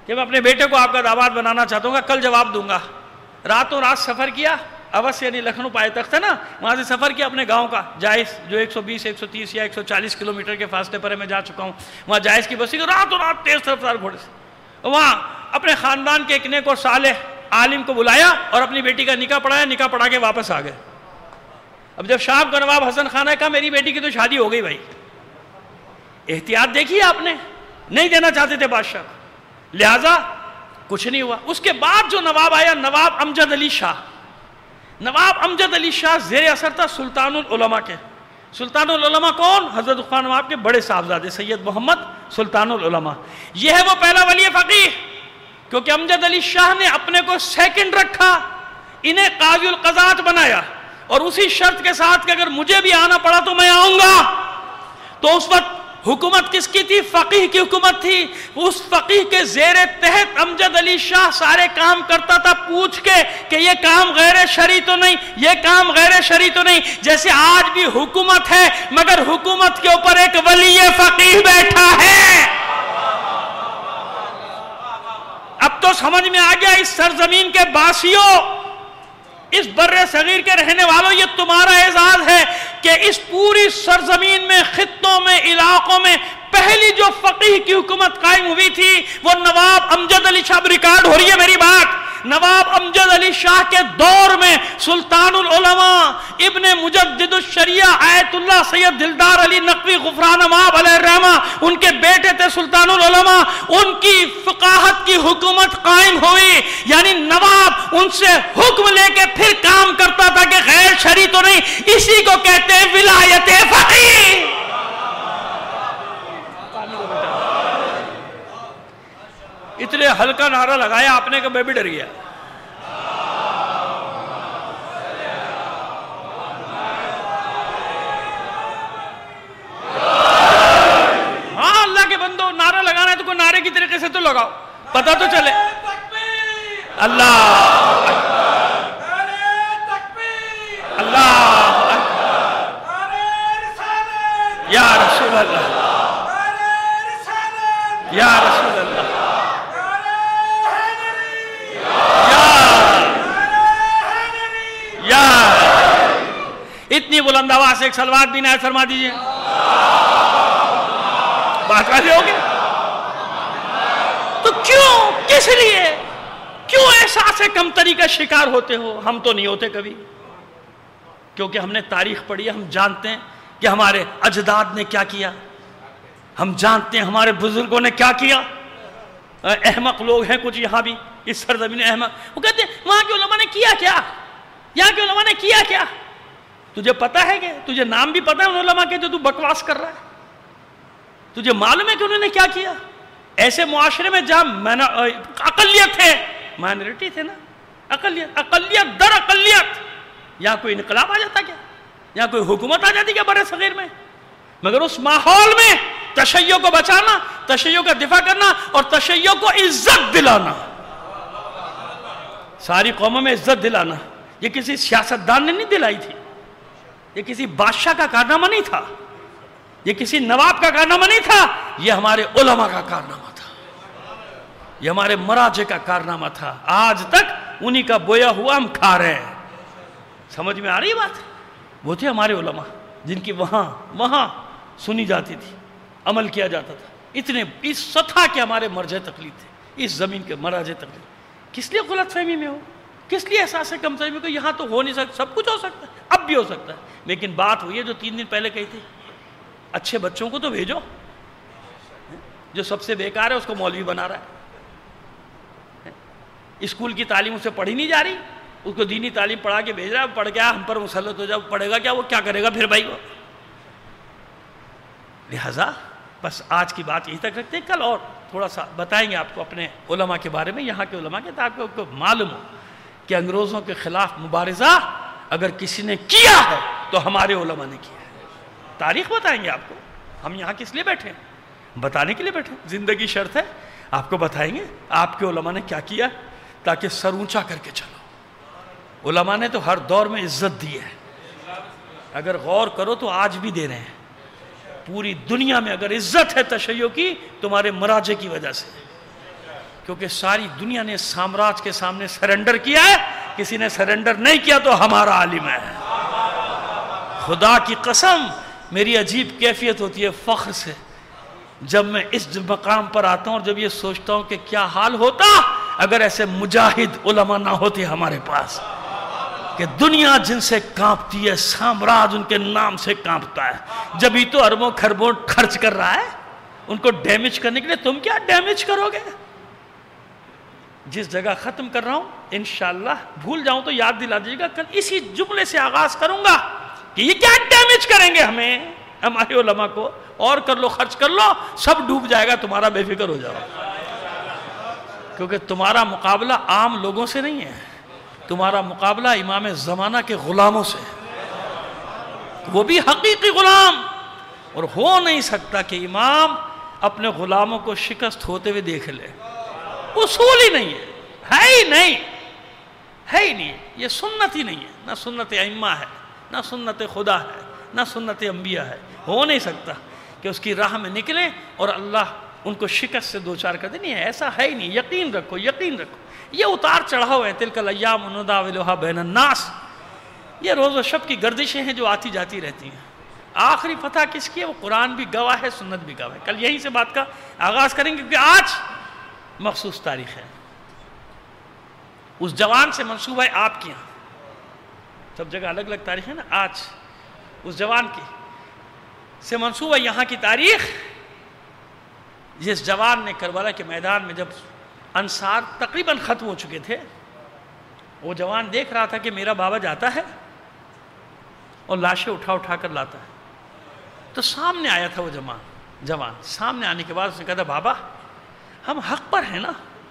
کہ میں اپنے بیٹے کو آپ کا داماد بنانا چاہتا ہوں، کل جواب دوں گا۔ راتوں رات سفر کیا، اوس یعنی لکھنؤ پائے تخت ہے نا، وہاں سے سفر کیا اپنے گاؤں کا جائز، جو 120 130 یا 140 کلومیٹر کے فاصلے پر ہے، میں جا چکا ہوں وہاں جائز کی بستی، راتوں رات تیز رفتار گھوڑے سے وہاں اپنے خاندان کے ایک نیک اور صالح عالم کو بلایا اور اپنی بیٹی کا نکاح پڑھایا، نکاح پڑھا کے واپس آ گئے۔ اب جب شام کا نواب حسن خان نے کہا میری بیٹی کی تو شادی ہو گئی بھائی، احتیاط دیکھی آپ نے، نہیں دینا چاہتے تھے بادشاہ کو، لہذا کچھ نہیں ہوا۔ اس کے بعد جو نواب آیا، نواب امجد علی شاہ، نواب امجد علی شاہ زیر اثر تھا سلطان العلماء کے۔ سلطان العلماء کون؟ حضرت عثمان نواب کے بڑے صاحبزادے سید محمد سلطان العلماء، یہ ہے وہ پہلا ولی فقیہ، کیونکہ امجد علی شاہ نے اپنے کو سیکنڈ رکھا، انہیں قاضی القضات بنایا، اور اسی شرط کے ساتھ کہ اگر مجھے بھی آنا پڑا تو میں آؤں گا۔ تو اس وقت حکومت کس کی تھی؟ فقیہ کی حکومت تھی۔ اس فقیہ کے زیر تحت امجد علی شاہ سارے کام کرتا تھا پوچھ کے کہ یہ کام غیر شرعی تو نہیں، یہ کام غیر شرعی تو نہیں۔ جیسے آج بھی حکومت ہے مگر حکومت کے اوپر ایک ولی فقیہ بیٹھا ہے۔ اب تو سمجھ میں آ گیا اس سرزمین کے باسیوں، اس بر صغیر کے رہنے والوں، یہ تمہارا اعزاز ہے کہ اس پوری سرزمین میں، خطوں میں، علاقوں میں پہلی جو فقیہ کی حکومت قائم ہوئی تھی وہ نواب امجد علی شاہ، ریکارڈ ہو رہی ہے میری بات، نواب امجد علی شاہ کے دور میں سلطان العلماء ابن مجدد الشریعہ آیت اللہ سید دلدار علی نقوی غفران مآب علیہ الرحمہ، ان کے بیٹے تھے سلطان العلماء، ان کی فقاہت کی حکومت قائم ہوئی، یعنی نواب ان سے حکم لے کے پھر کام کرتا تھا کہ غیر شرعی تو نہیں، اسی کو کہتے ہیں ولایت فقیہ۔ اتنے ہلکا نعرہ لگایا آپ نے کہ میں بھی ڈر گیا۔ ہاں اللہ کے بندو، نعرہ لگانا ہے تو کوئی نعرے کی طریقے سے تو لگاؤ، پتہ تو چلے۔ اللہ اللہ یا رسول اللہ، یا رسول اللہ، اتنی بلند آواز سے ایک صلوات بھی نائت فرما دیجئے، بات واضح ہوگی۔ تو کیوں، کس لیے، کیوں احساس کمتری کا شکار ہوتے ہو؟ ہم تو نہیں ہوتے کبھی، کیونکہ ہم نے تاریخ پڑھی ہے، ہم جانتے ہیں کہ ہمارے اجداد نے کیا کیا، ہم جانتے ہیں ہمارے بزرگوں نے کیا کیا۔ احمق لوگ ہیں کچھ یہاں بھی اس سرزمین احمق، وہ کہتے ہیں وہاں کے علماء نے کیا کیا، یہاں کے علماء نے کیا کیا۔ تجھے پتا ہے کہ تجھے نام بھی پتا ہے ان علماء کے جو تو بکواس کر رہا ہے؟ تجھے معلوم ہے کہ انہوں نے کیا کیا؟ ایسے معاشرے میں جہاں اقلیت ہے، مائنورٹی تھے نا، اقلیت در اقلیت، یہاں کوئی انقلاب آ جاتا کیا؟ یہاں کوئی حکومت آ جاتی کیا بر صغیر میں؟ مگر اس ماحول میں تشیع کو بچانا، تشیع کا دفاع کرنا اور تشیع کو عزت دلانا، ساری قوموں میں عزت دلانا، یہ کسی سیاستدان نے نہیں دلائی تھی، یہ کسی بادشاہ کا کارنامہ نہیں تھا، یہ کسی نواب کا کارنامہ نہیں تھا، یہ ہمارے علماء کا کارنامہ تھا، یہ ہمارے مراجع کا کارنامہ تھا۔ آج تک انہی کا بویا ہوا ہم کھا رہے ہیں۔ سمجھ میں آ رہی بات؟ وہ تھے ہمارے علماء جن کی وہاں سنی جاتی تھی، عمل کیا جاتا تھا، اتنے اس سطح کے ہمارے مرجع تقلید تھے، اس زمین کے مراجع تقلید۔ کس لیے غلط فہمی میں ہو؟ کس لیے احساس کمتری میں؟ یہاں تو ہو نہیں سکتا، سب کچھ ہو سکتا ہے، اب بھی ہو سکتا ہے، لیکن بات ہوئی ہے جو 3 دن پہلے کہی تھی، اچھے بچوں کو تو بھیجو، جو سب سے بیکار ہے اس کو مولوی بنا رہا ہے، اسکول کی تعلیم اسے پڑھی نہیں جا رہی، اس کو دینی تعلیم پڑھا کے بھیج رہا ہے، پڑھ گیا ہم پر مسلط ہو جائے، پڑھے گا کیا، وہ کیا کرے گا پھر بھائی وہ۔ لہذا بس آج کی بات یہی تک رکھتے ہیں، کل اور تھوڑا سا بتائیں گے آپ کو اپنے علماء کے بارے میں، یہاں کے علماء کے، تاکہ آپ کو معلوم ہو کہ انگریزوں کے خلاف مبارزہ اگر کسی نے کیا ہے تو ہمارے علماء نے کیا ہے۔ تاریخ بتائیں گے آپ کو، ہم یہاں کس لیے بیٹھے ہیں؟ بتانے کے لیے بیٹھے ہیں، زندگی شرط ہے، آپ کو بتائیں گے آپ کے علماء نے کیا کیا، تاکہ سر اونچا کر کے چلو۔ علماء نے تو ہر دور میں عزت دی ہے، اگر غور کرو تو آج بھی دے رہے ہیں۔ پوری دنیا میں اگر عزت ہے تشیع کی، تمہارے مراجع کی وجہ سے، کیونکہ ساری دنیا نے سامراج کے سامنے سرنڈر کیا ہے، کسی نے سرنڈر نہیں کیا تو ہمارا عالم ہے۔ خدا کی قسم میری عجیب کیفیت ہوتی ہے فخر سے جب میں اس مقام پر آتا ہوں اور جب یہ سوچتا ہوں کہ کیا حال ہوتا اگر ایسے مجاہد علماء نہ ہوتے ہمارے پاس، کہ دنیا جن سے کانپتی ہے، سامراج ان کے نام سے کانپتا ہے، جبھی تو اربوں خربوں خرچ کر رہا ہے ان کو ڈیمیج کرنے کے لیے، تم کیا ڈیمیج کرو گے؟ جس جگہ ختم کر رہا ہوں انشاءاللہ بھول جاؤں تو یاد دلا دیجیے گا، کل اسی جملے سے آغاز کروں گا کہ یہ کیا ڈیمیج کریں گے ہمیں، ہمارے علماء کو، اور کر لو خرچ کر لو سب ڈوب جائے گا، تمہارا بے فکر ہو جاؤ، کیونکہ تمہارا مقابلہ عام لوگوں سے نہیں ہے، تمہارا مقابلہ امام زمانہ کے غلاموں سے، وہ بھی حقیقی غلام، اور ہو نہیں سکتا کہ امام اپنے غلاموں کو شکست ہوتے ہوئے دیکھ لے، اصول ہی نہیں ہے ہی نہیں، ہے ہی نہیں، یہ سنت ہی نہیں ہے، نہ سنت ائمہ ہے، نہ سنت خدا ہے، نہ سنت انبیاء ہے، ہو نہیں سکتا کہ اس کی راہ میں نکلیں اور اللہ ان کو شکست سے دوچار کر دے، نہیں ہے، ایسا ہے ہی نہیں، یقین رکھو، یقین رکھو، یہ اتار چڑھاؤ ہے، تلک الایام نداولها بین الناس، یہ روز و شب کی گردشیں ہیں جو آتی جاتی رہتی ہیں، آخری فتح کس کی ہے؟ وہ قرآن بھی گواہ ہے، سنت بھی گواہ ہے، کل یہیں سے بات کا آغاز کریں گے کیونکہ آج مخصوص تاریخ ہے، اس جوان سے منسوب ہے آپ کی یہاں، سب جگہ الگ الگ تاریخ ہے نا، آج اس جوان کی سے منسوب ہے یہاں کی تاریخ، جس جوان نے کربلا کے میدان میں جب انصار تقریباً ختم ہو چکے تھے، وہ جوان دیکھ رہا تھا کہ میرا بابا جاتا ہے اور لاشیں اٹھا کر لاتا ہے، تو سامنے آیا تھا وہ جوان، سامنے آنے کے بعد اس نے کہا تھا بابا ہم حق پر ہیں نا،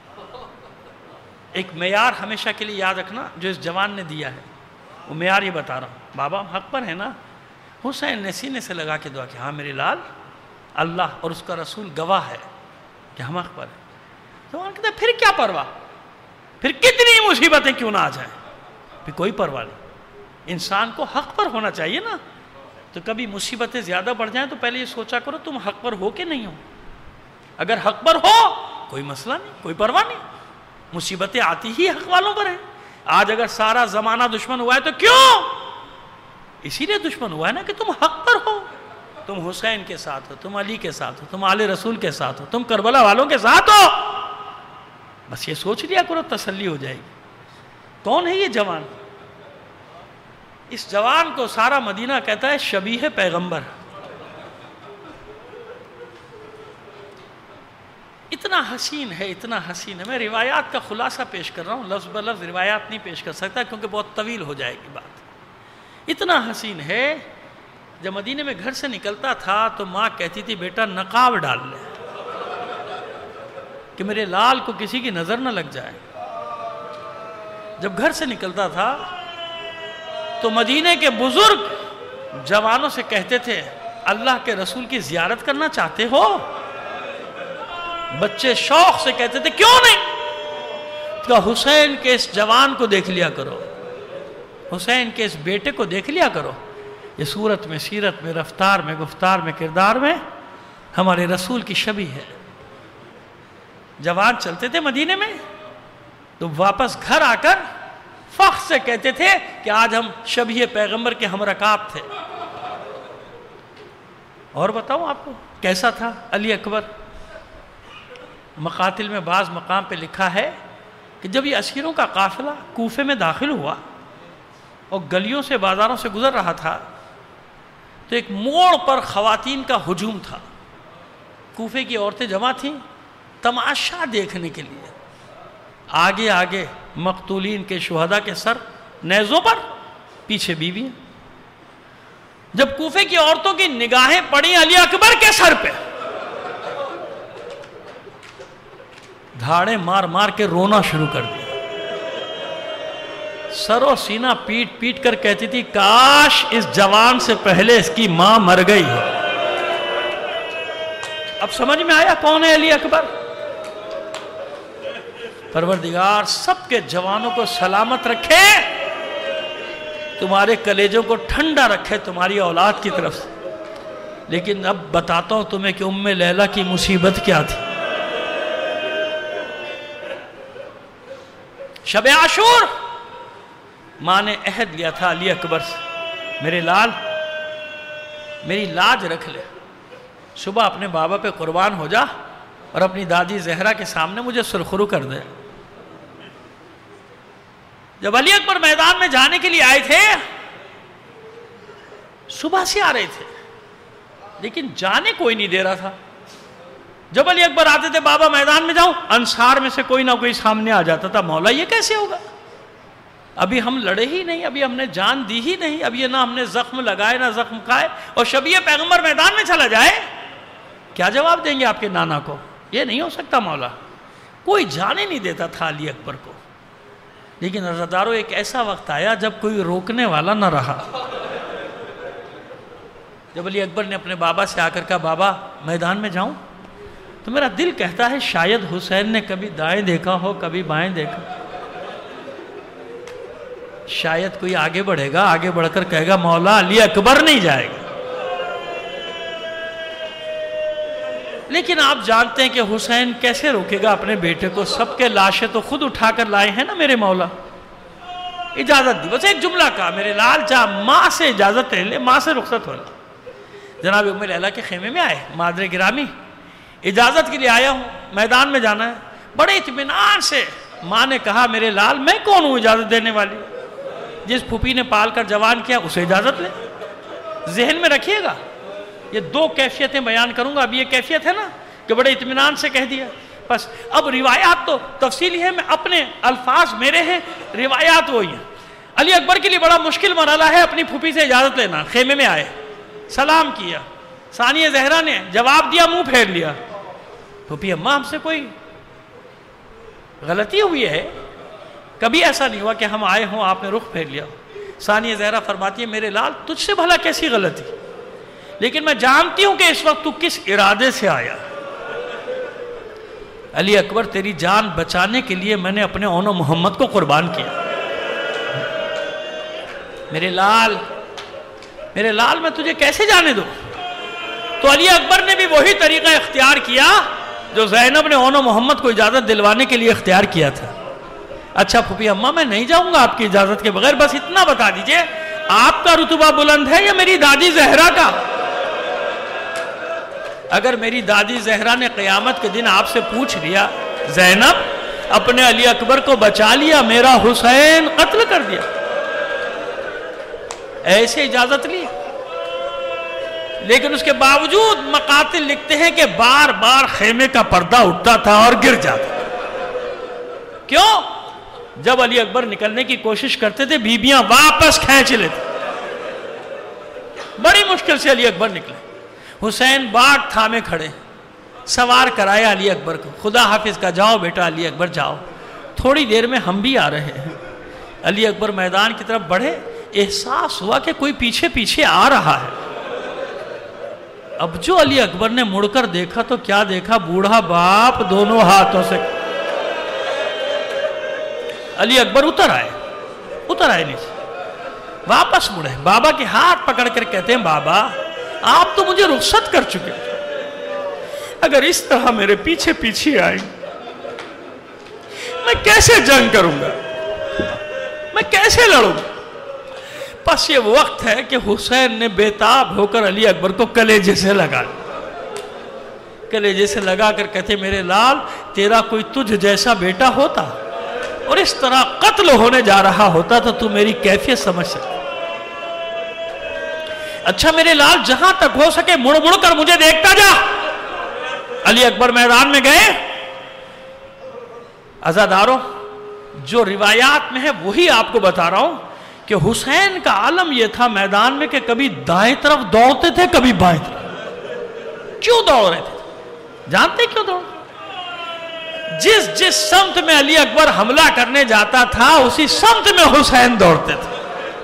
ایک معیار ہمیشہ کے لیے یاد رکھنا جو اس جوان نے دیا ہے، وہ معیار یہ بتا رہا ہوں، بابا ہم حق پر ہیں نا؟ حسین نے سینے سے لگا کے دعا کہ ہاں میرے لال، اللہ اور اس کا رسول گواہ ہے کہ ہم حق پر ہیں۔ جوان کہتا ہے پھر کیا پرواہ، پھر کتنی مصیبتیں کیوں نہ آ جائیں، پھر کوئی پرواہ نہیں، انسان کو حق پر ہونا چاہیے نا، تو کبھی مصیبتیں زیادہ بڑھ جائیں تو پہلے یہ سوچا کرو تم حق پر ہو کہ نہیں ہو، اگر حق پر ہو کوئی مسئلہ نہیں، کوئی پرواہ نہیں، مصیبتیں آتی ہی حق والوں پر ہیں، آج اگر سارا زمانہ دشمن ہوا ہے تو کیوں؟ اسی لیے دشمن ہوا ہے نا کہ تم حق پر ہو، تم حسین کے ساتھ ہو، تم علی کے ساتھ ہو، تم آل رسول کے ساتھ ہو، تم کربلا والوں کے ساتھ ہو، بس یہ سوچ لیا کرو تسلی ہو جائے گی۔ کون ہے یہ جوان؟ اس جوان کو سارا مدینہ کہتا ہے شبیہ پیغمبر، اتنا حسین ہے، اتنا حسین ہے، میں روایات کا خلاصہ پیش کر رہا ہوں، لفظ بلفظ روایات نہیں پیش کر سکتا کیونکہ بہت طویل ہو جائے گی بات، اتنا حسین ہے، جب مدینے میں گھر سے نکلتا تھا تو ماں کہتی تھی بیٹا نقاب ڈال لے کہ میرے لال کو کسی کی نظر نہ لگ جائے، جب گھر سے نکلتا تھا تو مدینے کے بزرگ جوانوں سے کہتے تھے اللہ کے رسول کی زیارت کرنا چاہتے ہو؟ بچے شوق سے کہتے تھے کیوں نہیں؟ کہ حسین کے اس جوان کو دیکھ لیا کرو، حسین کے اس بیٹے کو دیکھ لیا کرو، یہ صورت میں، سیرت میں، رفتار میں، گفتار میں، کردار میں ہمارے رسول کی شبیہ ہے۔ جوان چلتے تھے مدینے میں تو واپس گھر آ کر فخر سے کہتے تھے کہ آج ہم شبیہ پیغمبر کے ہم رکاب تھے۔ اور بتاؤں آپ کو کیسا تھا علی اکبر؟ مقاتل میں بعض مقام پہ لکھا ہے کہ جب یہ اسیروں کا قافلہ کوفے میں داخل ہوا اور گلیوں سے بازاروں سے گزر رہا تھا تو ایک موڑ پر خواتین کا ہجوم تھا، کوفے کی عورتیں جمع تھیں تماشا دیکھنے کے لیے، آگے آگے مقتولین کے شہداء کے سر نیزوں پر، پیچھے بیویاں، جب کوفے کی عورتوں کی نگاہیں پڑیں علی اکبر کے سر پہ، دھاڑے مار مار کے رونا شروع کر دیا، سر و سینہ پیٹ پیٹ کر کہتی تھی کاش اس جوان سے پہلے اس کی ماں مر گئی ہے۔ اب سمجھ میں آیا کون ہے علی اکبر؟ پروردگار سب کے جوانوں کو سلامت رکھے، تمہارے کلیجوں کو ٹھنڈا رکھے تمہاری اولاد کی طرف سے۔ لیکن اب بتاتا ہوں تمہیں کہ ام لیلہ کی مصیبت کیا تھی۔ شب عاشور ماں نے عہد لیا تھا علی اکبر سے، میرے لال میری لاج رکھ لے، صبح اپنے بابا پہ قربان ہو جا اور اپنی دادی زہرا کے سامنے مجھے سرخرو کر دے۔ جب علی اکبر میدان میں جانے کے لیے آئے تھے، صبح سے آ رہے تھے لیکن جانے کوئی نہیں دے رہا تھا۔ جب علی اکبر آتے تھے بابا میدان میں جاؤں، انصار میں سے کوئی نہ کوئی سامنے آ جاتا تھا، مولا یہ کیسے ہوگا، ابھی ہم لڑے ہی نہیں، ابھی ہم نے جان دی ہی نہیں، ابھی نہ ہم نے زخم لگائے نہ زخم کھائے، اور شبیہ پیغمبر میدان میں چلا جائے، کیا جواب دیں گے آپ کے نانا کو؟ یہ نہیں ہو سکتا مولا۔ کوئی جانے نہیں دیتا تھا علی اکبر کو، لیکن عزاداروں ایک ایسا وقت آیا جب کوئی روکنے والا نہ رہا۔ جب علی اکبر نے اپنے بابا سے آ کر کہا بابا میدان میں جاؤں، تو میرا دل کہتا ہے شاید حسین نے کبھی دائیں دیکھا ہو کبھی بائیں دیکھا، شاید کوئی آگے بڑھے گا، آگے بڑھ کر کہے گا مولا علی اکبر نہیں جائے گا۔ لیکن آپ جانتے ہیں کہ حسین کیسے روکے گا اپنے بیٹے کو، سب کے لاشیں تو خود اٹھا کر لائے ہیں نا میرے مولا۔ اجازت دی، بس ایک جملہ کہا میرے لال جا ماں سے اجازت لے لے، ماں سے رخصت ہو لے۔ جناب ام لیلہ کے خیمے میں آئے، مادر گرامی اجازت کے لیے آیا ہوں، میدان میں جانا ہے۔ بڑے اطمینان سے ماں نے کہا میرے لال میں کون ہوں اجازت دینے والی، جس پھوپھی نے پال کر جوان کیا اسے اجازت لے۔ ذہن میں رکھیے گا، یہ دو کیفیتیں بیان کروں گا۔ اب یہ کیفیت ہے نا کہ بڑے اطمینان سے کہہ دیا، بس اب روایات تو تفصیلی ہے، میں اپنے الفاظ میرے ہیں، روایات وہی ہیں۔ علی اکبر کے لیے بڑا مشکل مرحلہ ہے اپنی پھوپھی سے اجازت لینا۔ خیمے میں آئے، سلام کیا، ثانیہ زہرا نے جواب دیا، منہ پھیر لیا۔ پھوپھی اماں ہم سے کوئی غلطی ہوئی ہے؟ کبھی ایسا نہیں ہوا کہ ہم آئے ہوں آپ نے رخ پھیر لیا۔ ثانیہ زہرا فرماتی ہے میرے لال تجھ سے بھلا کیسی غلطی، لیکن میں جانتی ہوں کہ اس وقت تو کس ارادے سے آیا۔ علی اکبر تیری جان بچانے کے لیے میں نے اپنے اون و محمد کو قربان کیا۔ میرے لال میں تجھے کیسے جانے دوں؟ تو علی اکبر نے بھی وہی طریقہ اختیار کیا جو زینب نے اون و محمد کو اجازت دلوانے کے لیے اختیار کیا تھا۔ اچھا پھوپھی اماں میں نہیں جاؤں گا آپ کی اجازت کے بغیر، بس اتنا بتا دیجئے آپ کا رتبہ بلند ہے یا میری دادی زہرا کا؟ اگر میری دادی زہرا نے قیامت کے دن آپ سے پوچھ لیا زینب اپنے علی اکبر کو بچا لیا، میرا حسین قتل کر دیا، ایسے اجازت لی؟ لیکن اس کے باوجود مقاتل لکھتے ہیں کہ بار بار خیمے کا پردہ اٹھتا تھا اور گر جاتا۔ کیوں؟ جب علی اکبر نکلنے کی کوشش کرتے تھے بیبیاں واپس کھینچ لیتے، بڑی مشکل سے علی اکبر نکلے۔ حسین باٹ تھامے کھڑے، سوار کرایا علی اکبر کو، خدا حافظ کا جاؤ بیٹا علی اکبر جاؤ، تھوڑی دیر میں ہم بھی آ رہے ہیں۔ علی اکبر میدان کی طرف بڑھے، احساس ہوا کہ کوئی پیچھے پیچھے آ رہا ہے۔ اب جو علی اکبر نے مڑ کر دیکھا تو کیا دیکھا، بوڑھا باپ دونوں ہاتھوں سے۔ علی اکبر اتر آئے نیچے، واپس مڑے، بابا کے ہاتھ پکڑ کر کہتے ہیں بابا آپ تو مجھے رخصت کر چکے، اگر اس طرح میرے پیچھے پیچھے آئیں میں کیسے جنگ کروں گا، میں کیسے لڑوں گا؟ پس یہ وقت ہے کہ حسین نے بیتاب ہو کر علی اکبر کو کلیجے سے لگا کر کہتے میرے لال تیرا کوئی تجھ جیسا بیٹا ہوتا اور اس طرح قتل ہونے جا رہا ہوتا تو تو میری کیفیت سمجھ سکتا۔ اچھا میرے لال جہاں تک ہو سکے مڑ مڑ کر مجھے دیکھتا جا۔ علی اکبر میدان میں گئے۔ عزاداروں جو روایات میں ہے وہی آپ کو بتا رہا ہوں کہ حسین کا عالم یہ تھا میدان میں کہ کبھی دائیں طرف دوڑتے تھے کبھی بائیں طرف۔ کیوں دوڑ رہے تھے؟ جانتے کیوں دوڑ؟ جس سمت میں علی اکبر حملہ کرنے جاتا تھا اسی سمت میں حسین دوڑتے تھے۔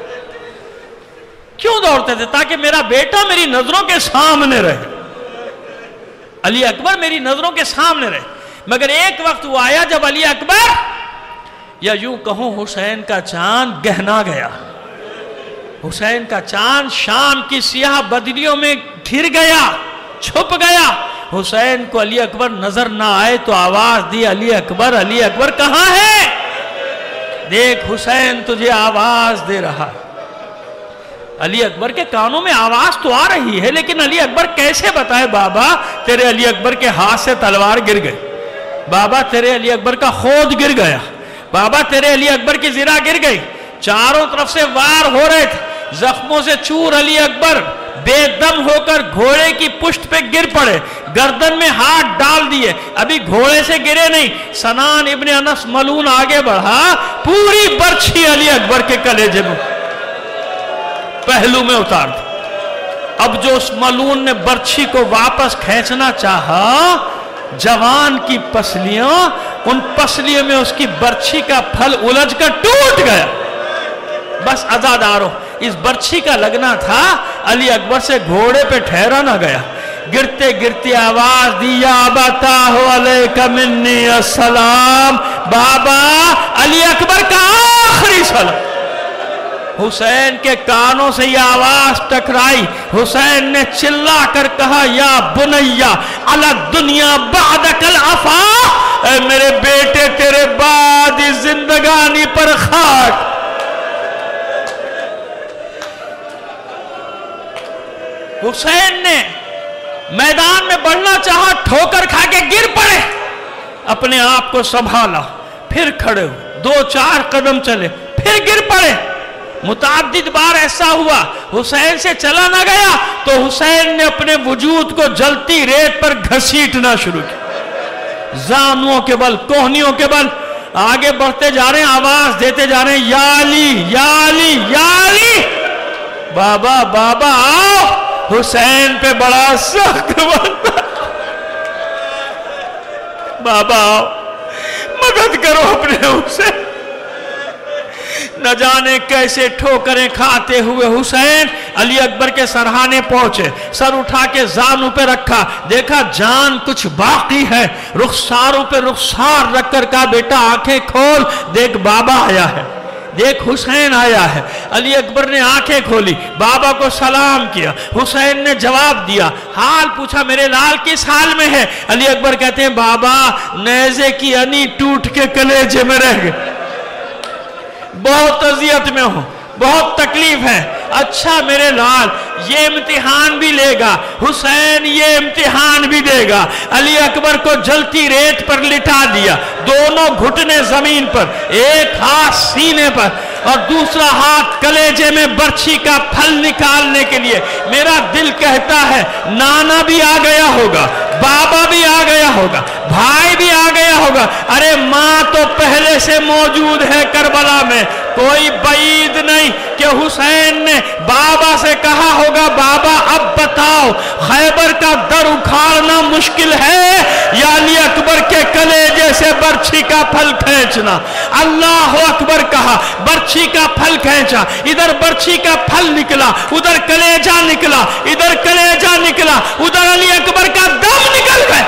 کیوں دوڑتے تھے؟ تاکہ میرا بیٹا میری نظروں کے سامنے رہے، علی اکبر میری نظروں کے سامنے رہے۔ مگر ایک وقت وہ آیا جب علی اکبر یا یوں کہوں حسین کا چاند گہنا گیا، حسین کا چاند شام کی سیاہ بدریوں میں گھر گیا، چھپ گیا۔ حسین کو علی اکبر نظر نہ آئے تو آواز دی علی اکبر کہاں ہے؟ دیکھ حسین تجھے آواز دے رہا ہے۔ علی اکبر کے کانوں میں آواز تو آ رہی ہے، لیکن علی اکبر کیسے بتائے بابا تیرے علی اکبر کے ہاتھ سے تلوار گر گئی، بابا تیرے علی اکبر کا خود گر گیا، بابا تیرے علی اکبر کی زرہ گر گئی، چاروں طرف سے وار ہو رہے تھے، زخموں سے چور علی اکبر بے دم ہو کر گھوڑے کی پشت پہ گر پڑے، گردن میں ہاتھ ڈال دیے، ابھی گھوڑے سے گرے نہیں، سنان ابن انس ملعون آگے بڑھا، پوری برچھی علی اکبر کے کلیجے میں پہلو میں اتار دی۔ اب جو اس ملعون نے برچھی کو واپس کھینچنا چاہا، جوان کی پسلیاں، ان پسلیوں میں اس کی برچھی کا پھل الجھ کر ٹوٹ گیا۔ بس عزادارو، اس برچھی کا لگنا تھا، علی اکبر سے گھوڑے پہ ٹھہرا نہ گیا، گرتے گرتے آواز دی، یا ابتاہ علیک منی السلام، بابا علی اکبر کا آخری سلام۔ حسین کے کانوں سے یہ آواز ٹکرائی، حسین نے چلا کر کہا، یا بنیا علی الدنیا بعدک العفا، اے میرے بیٹے تیرے بعد اس زندگانی پر خاک۔ حسین نے میدان میں بڑھنا چاہا، ٹھوکر کھا کے گر پڑے، اپنے آپ کو سنبھالا، پھر کھڑے ہوئے، 2-4 قدم چلے، پھر گر پڑے۔ متعدد بار ایسا ہوا، حسین سے چلا نہ گیا تو حسین نے اپنے وجود کو جلتی ریت پر گھسیٹنا شروع کیا، زانوؤں کے بل، کوہنیوں کے بل، آگے بڑھتے جا رہے ہیں، آواز دیتے جا رہے ہیں، یا علی یا علی یا علی، بابا بابا آؤ، حسین پہ بڑا سخت بنتا، بابا آؤ مدد کرو اپنے حسین۔ نہ جانے کیسے ٹھوکریں کھاتے ہوئے حسین علی اکبر کے سرہانے پہنچے، سر اٹھا کے زانوں پہ رکھا، دیکھا جان کچھ باقی ہے، رخساروں پہ رخسار رکھ کر کہا، بیٹا آنکھیں کھول، دیکھ بابا آیا ہے، دیکھ حسین آیا ہے۔ علی اکبر نے آنکھیں کھولی، بابا کو سلام کیا، حسین نے جواب دیا، حال پوچھا، میرے لال کس حال میں ہے؟ علی اکبر کہتے ہیں، بابا نیزے کی انی ٹوٹ کے کلیجے میں رہ گئے، بہت اذیت میں ہوں، بہت تکلیف ہے۔ اچھا میرے لال یہ امتحان بھی لے گا، حسین یہ امتحان بھی دے گا۔ علی اکبر کو جلتی ریت پر لٹا دیا، دونوں گھٹنے زمین پر، ایک ہاتھ سینے پر اور دوسرا ہاتھ کلیجے میں برچھی کا پھل نکالنے کے لیے۔ میرا دل کہتا ہے نانا بھی آ گیا ہوگا، بابا بھی آ گیا ہوگا، بھائی بھی آ گیا ہوگا، ارے ماں تو پہلے سے موجود ہے کربلا میں۔ کوئی بعید نہیں کہ حسین نے بابا سے کہا ہوگا، بابا اب بتاؤ خیبر کا در اکھاڑنا مشکل ہے یا علی اکبر کے کلیجے سے برچھی کا پھل کھینچنا؟ اللہ اکبر کہا، برچھی کا پھل کھینچا، ادھر برچھی کا پھل نکلا، ادھر کلیجہ نکلا، ادھر کلیجہ نکلا، ادھر علی اکبر کا دم نکل گیا۔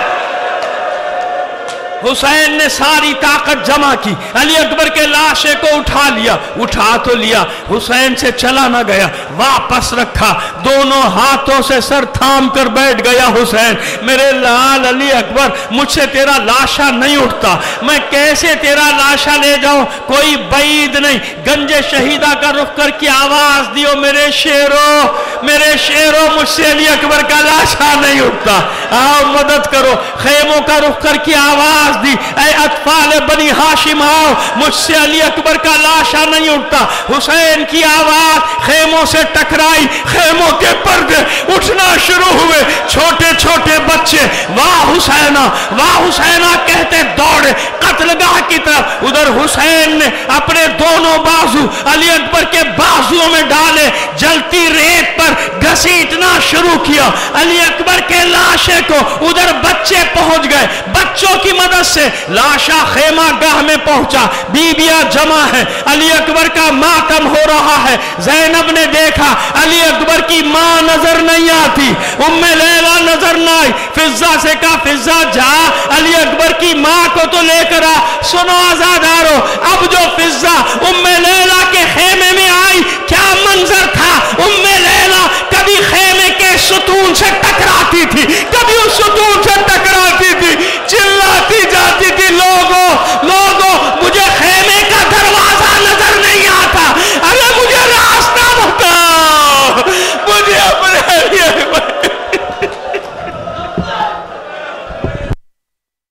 حسین نے ساری طاقت جمع کی، علی اکبر کے لاشے کو اٹھا لیا، اٹھا تو لیا، حسین سے چلا نہ گیا، واپس رکھا، دونوں ہاتھوں سے سر تھام کر بیٹھ گیا حسین۔ میرے لال علی اکبر، مجھ سے تیرا لاشا نہیں اٹھتا، میں کیسے تیرا لاشا لے جاؤں؟ کوئی بعید نہیں، گنج شہیدہ کا رخ کر کے آواز دیو، میرے شیرو، میرے شیرو، مجھ سے علی اکبر کا لاشا نہیں اٹھتا، آؤ مدد کرو۔ خیموں کا رخ کر کے آواز دی، اے اطفال بنی ہاشم آؤ، مجھ سے علی اکبر کا لاشا نہیں اٹھتا۔ حسین کی آواز خیموں سے ٹکرائی، خیموں کے پردے اٹھنا شروع ہوئے، چھوٹے چھوٹے بچے واہ حسینہ واہ حسینہ کہتے دوڑے قتل گاہ کی طرف۔ ادھر حسین نے اپنے دونوں بازو علی اکبر کے بازوؤں میں ڈالے، جلتی ریت پر گھسیٹنا شروع کیا علی اکبر کے لاشے کو۔ ادھر بچے پہنچ گئے، بچوں کی مدد سے لاشا خیمہ گاہ میں پہنچا، بیبیاں جمع ہیں، علی اکبر کا ماتم ہو رہا ہے۔ زینب نے دیکھا علی اکبر کی ماں نظر نہیں آتی، ام لیلہ نظر نہ آئی، فضہ سے کہا فضہ جا علی اکبر کی ماں کو تو لے کر آ۔ سنو آزادارو، اب جو فضہ ام لیلہ کے خیمے میں آئی کیا منظر تھا؟ ام لیلہ کبھی خیمے کے ستون سے ٹکراتی تھی، کبھی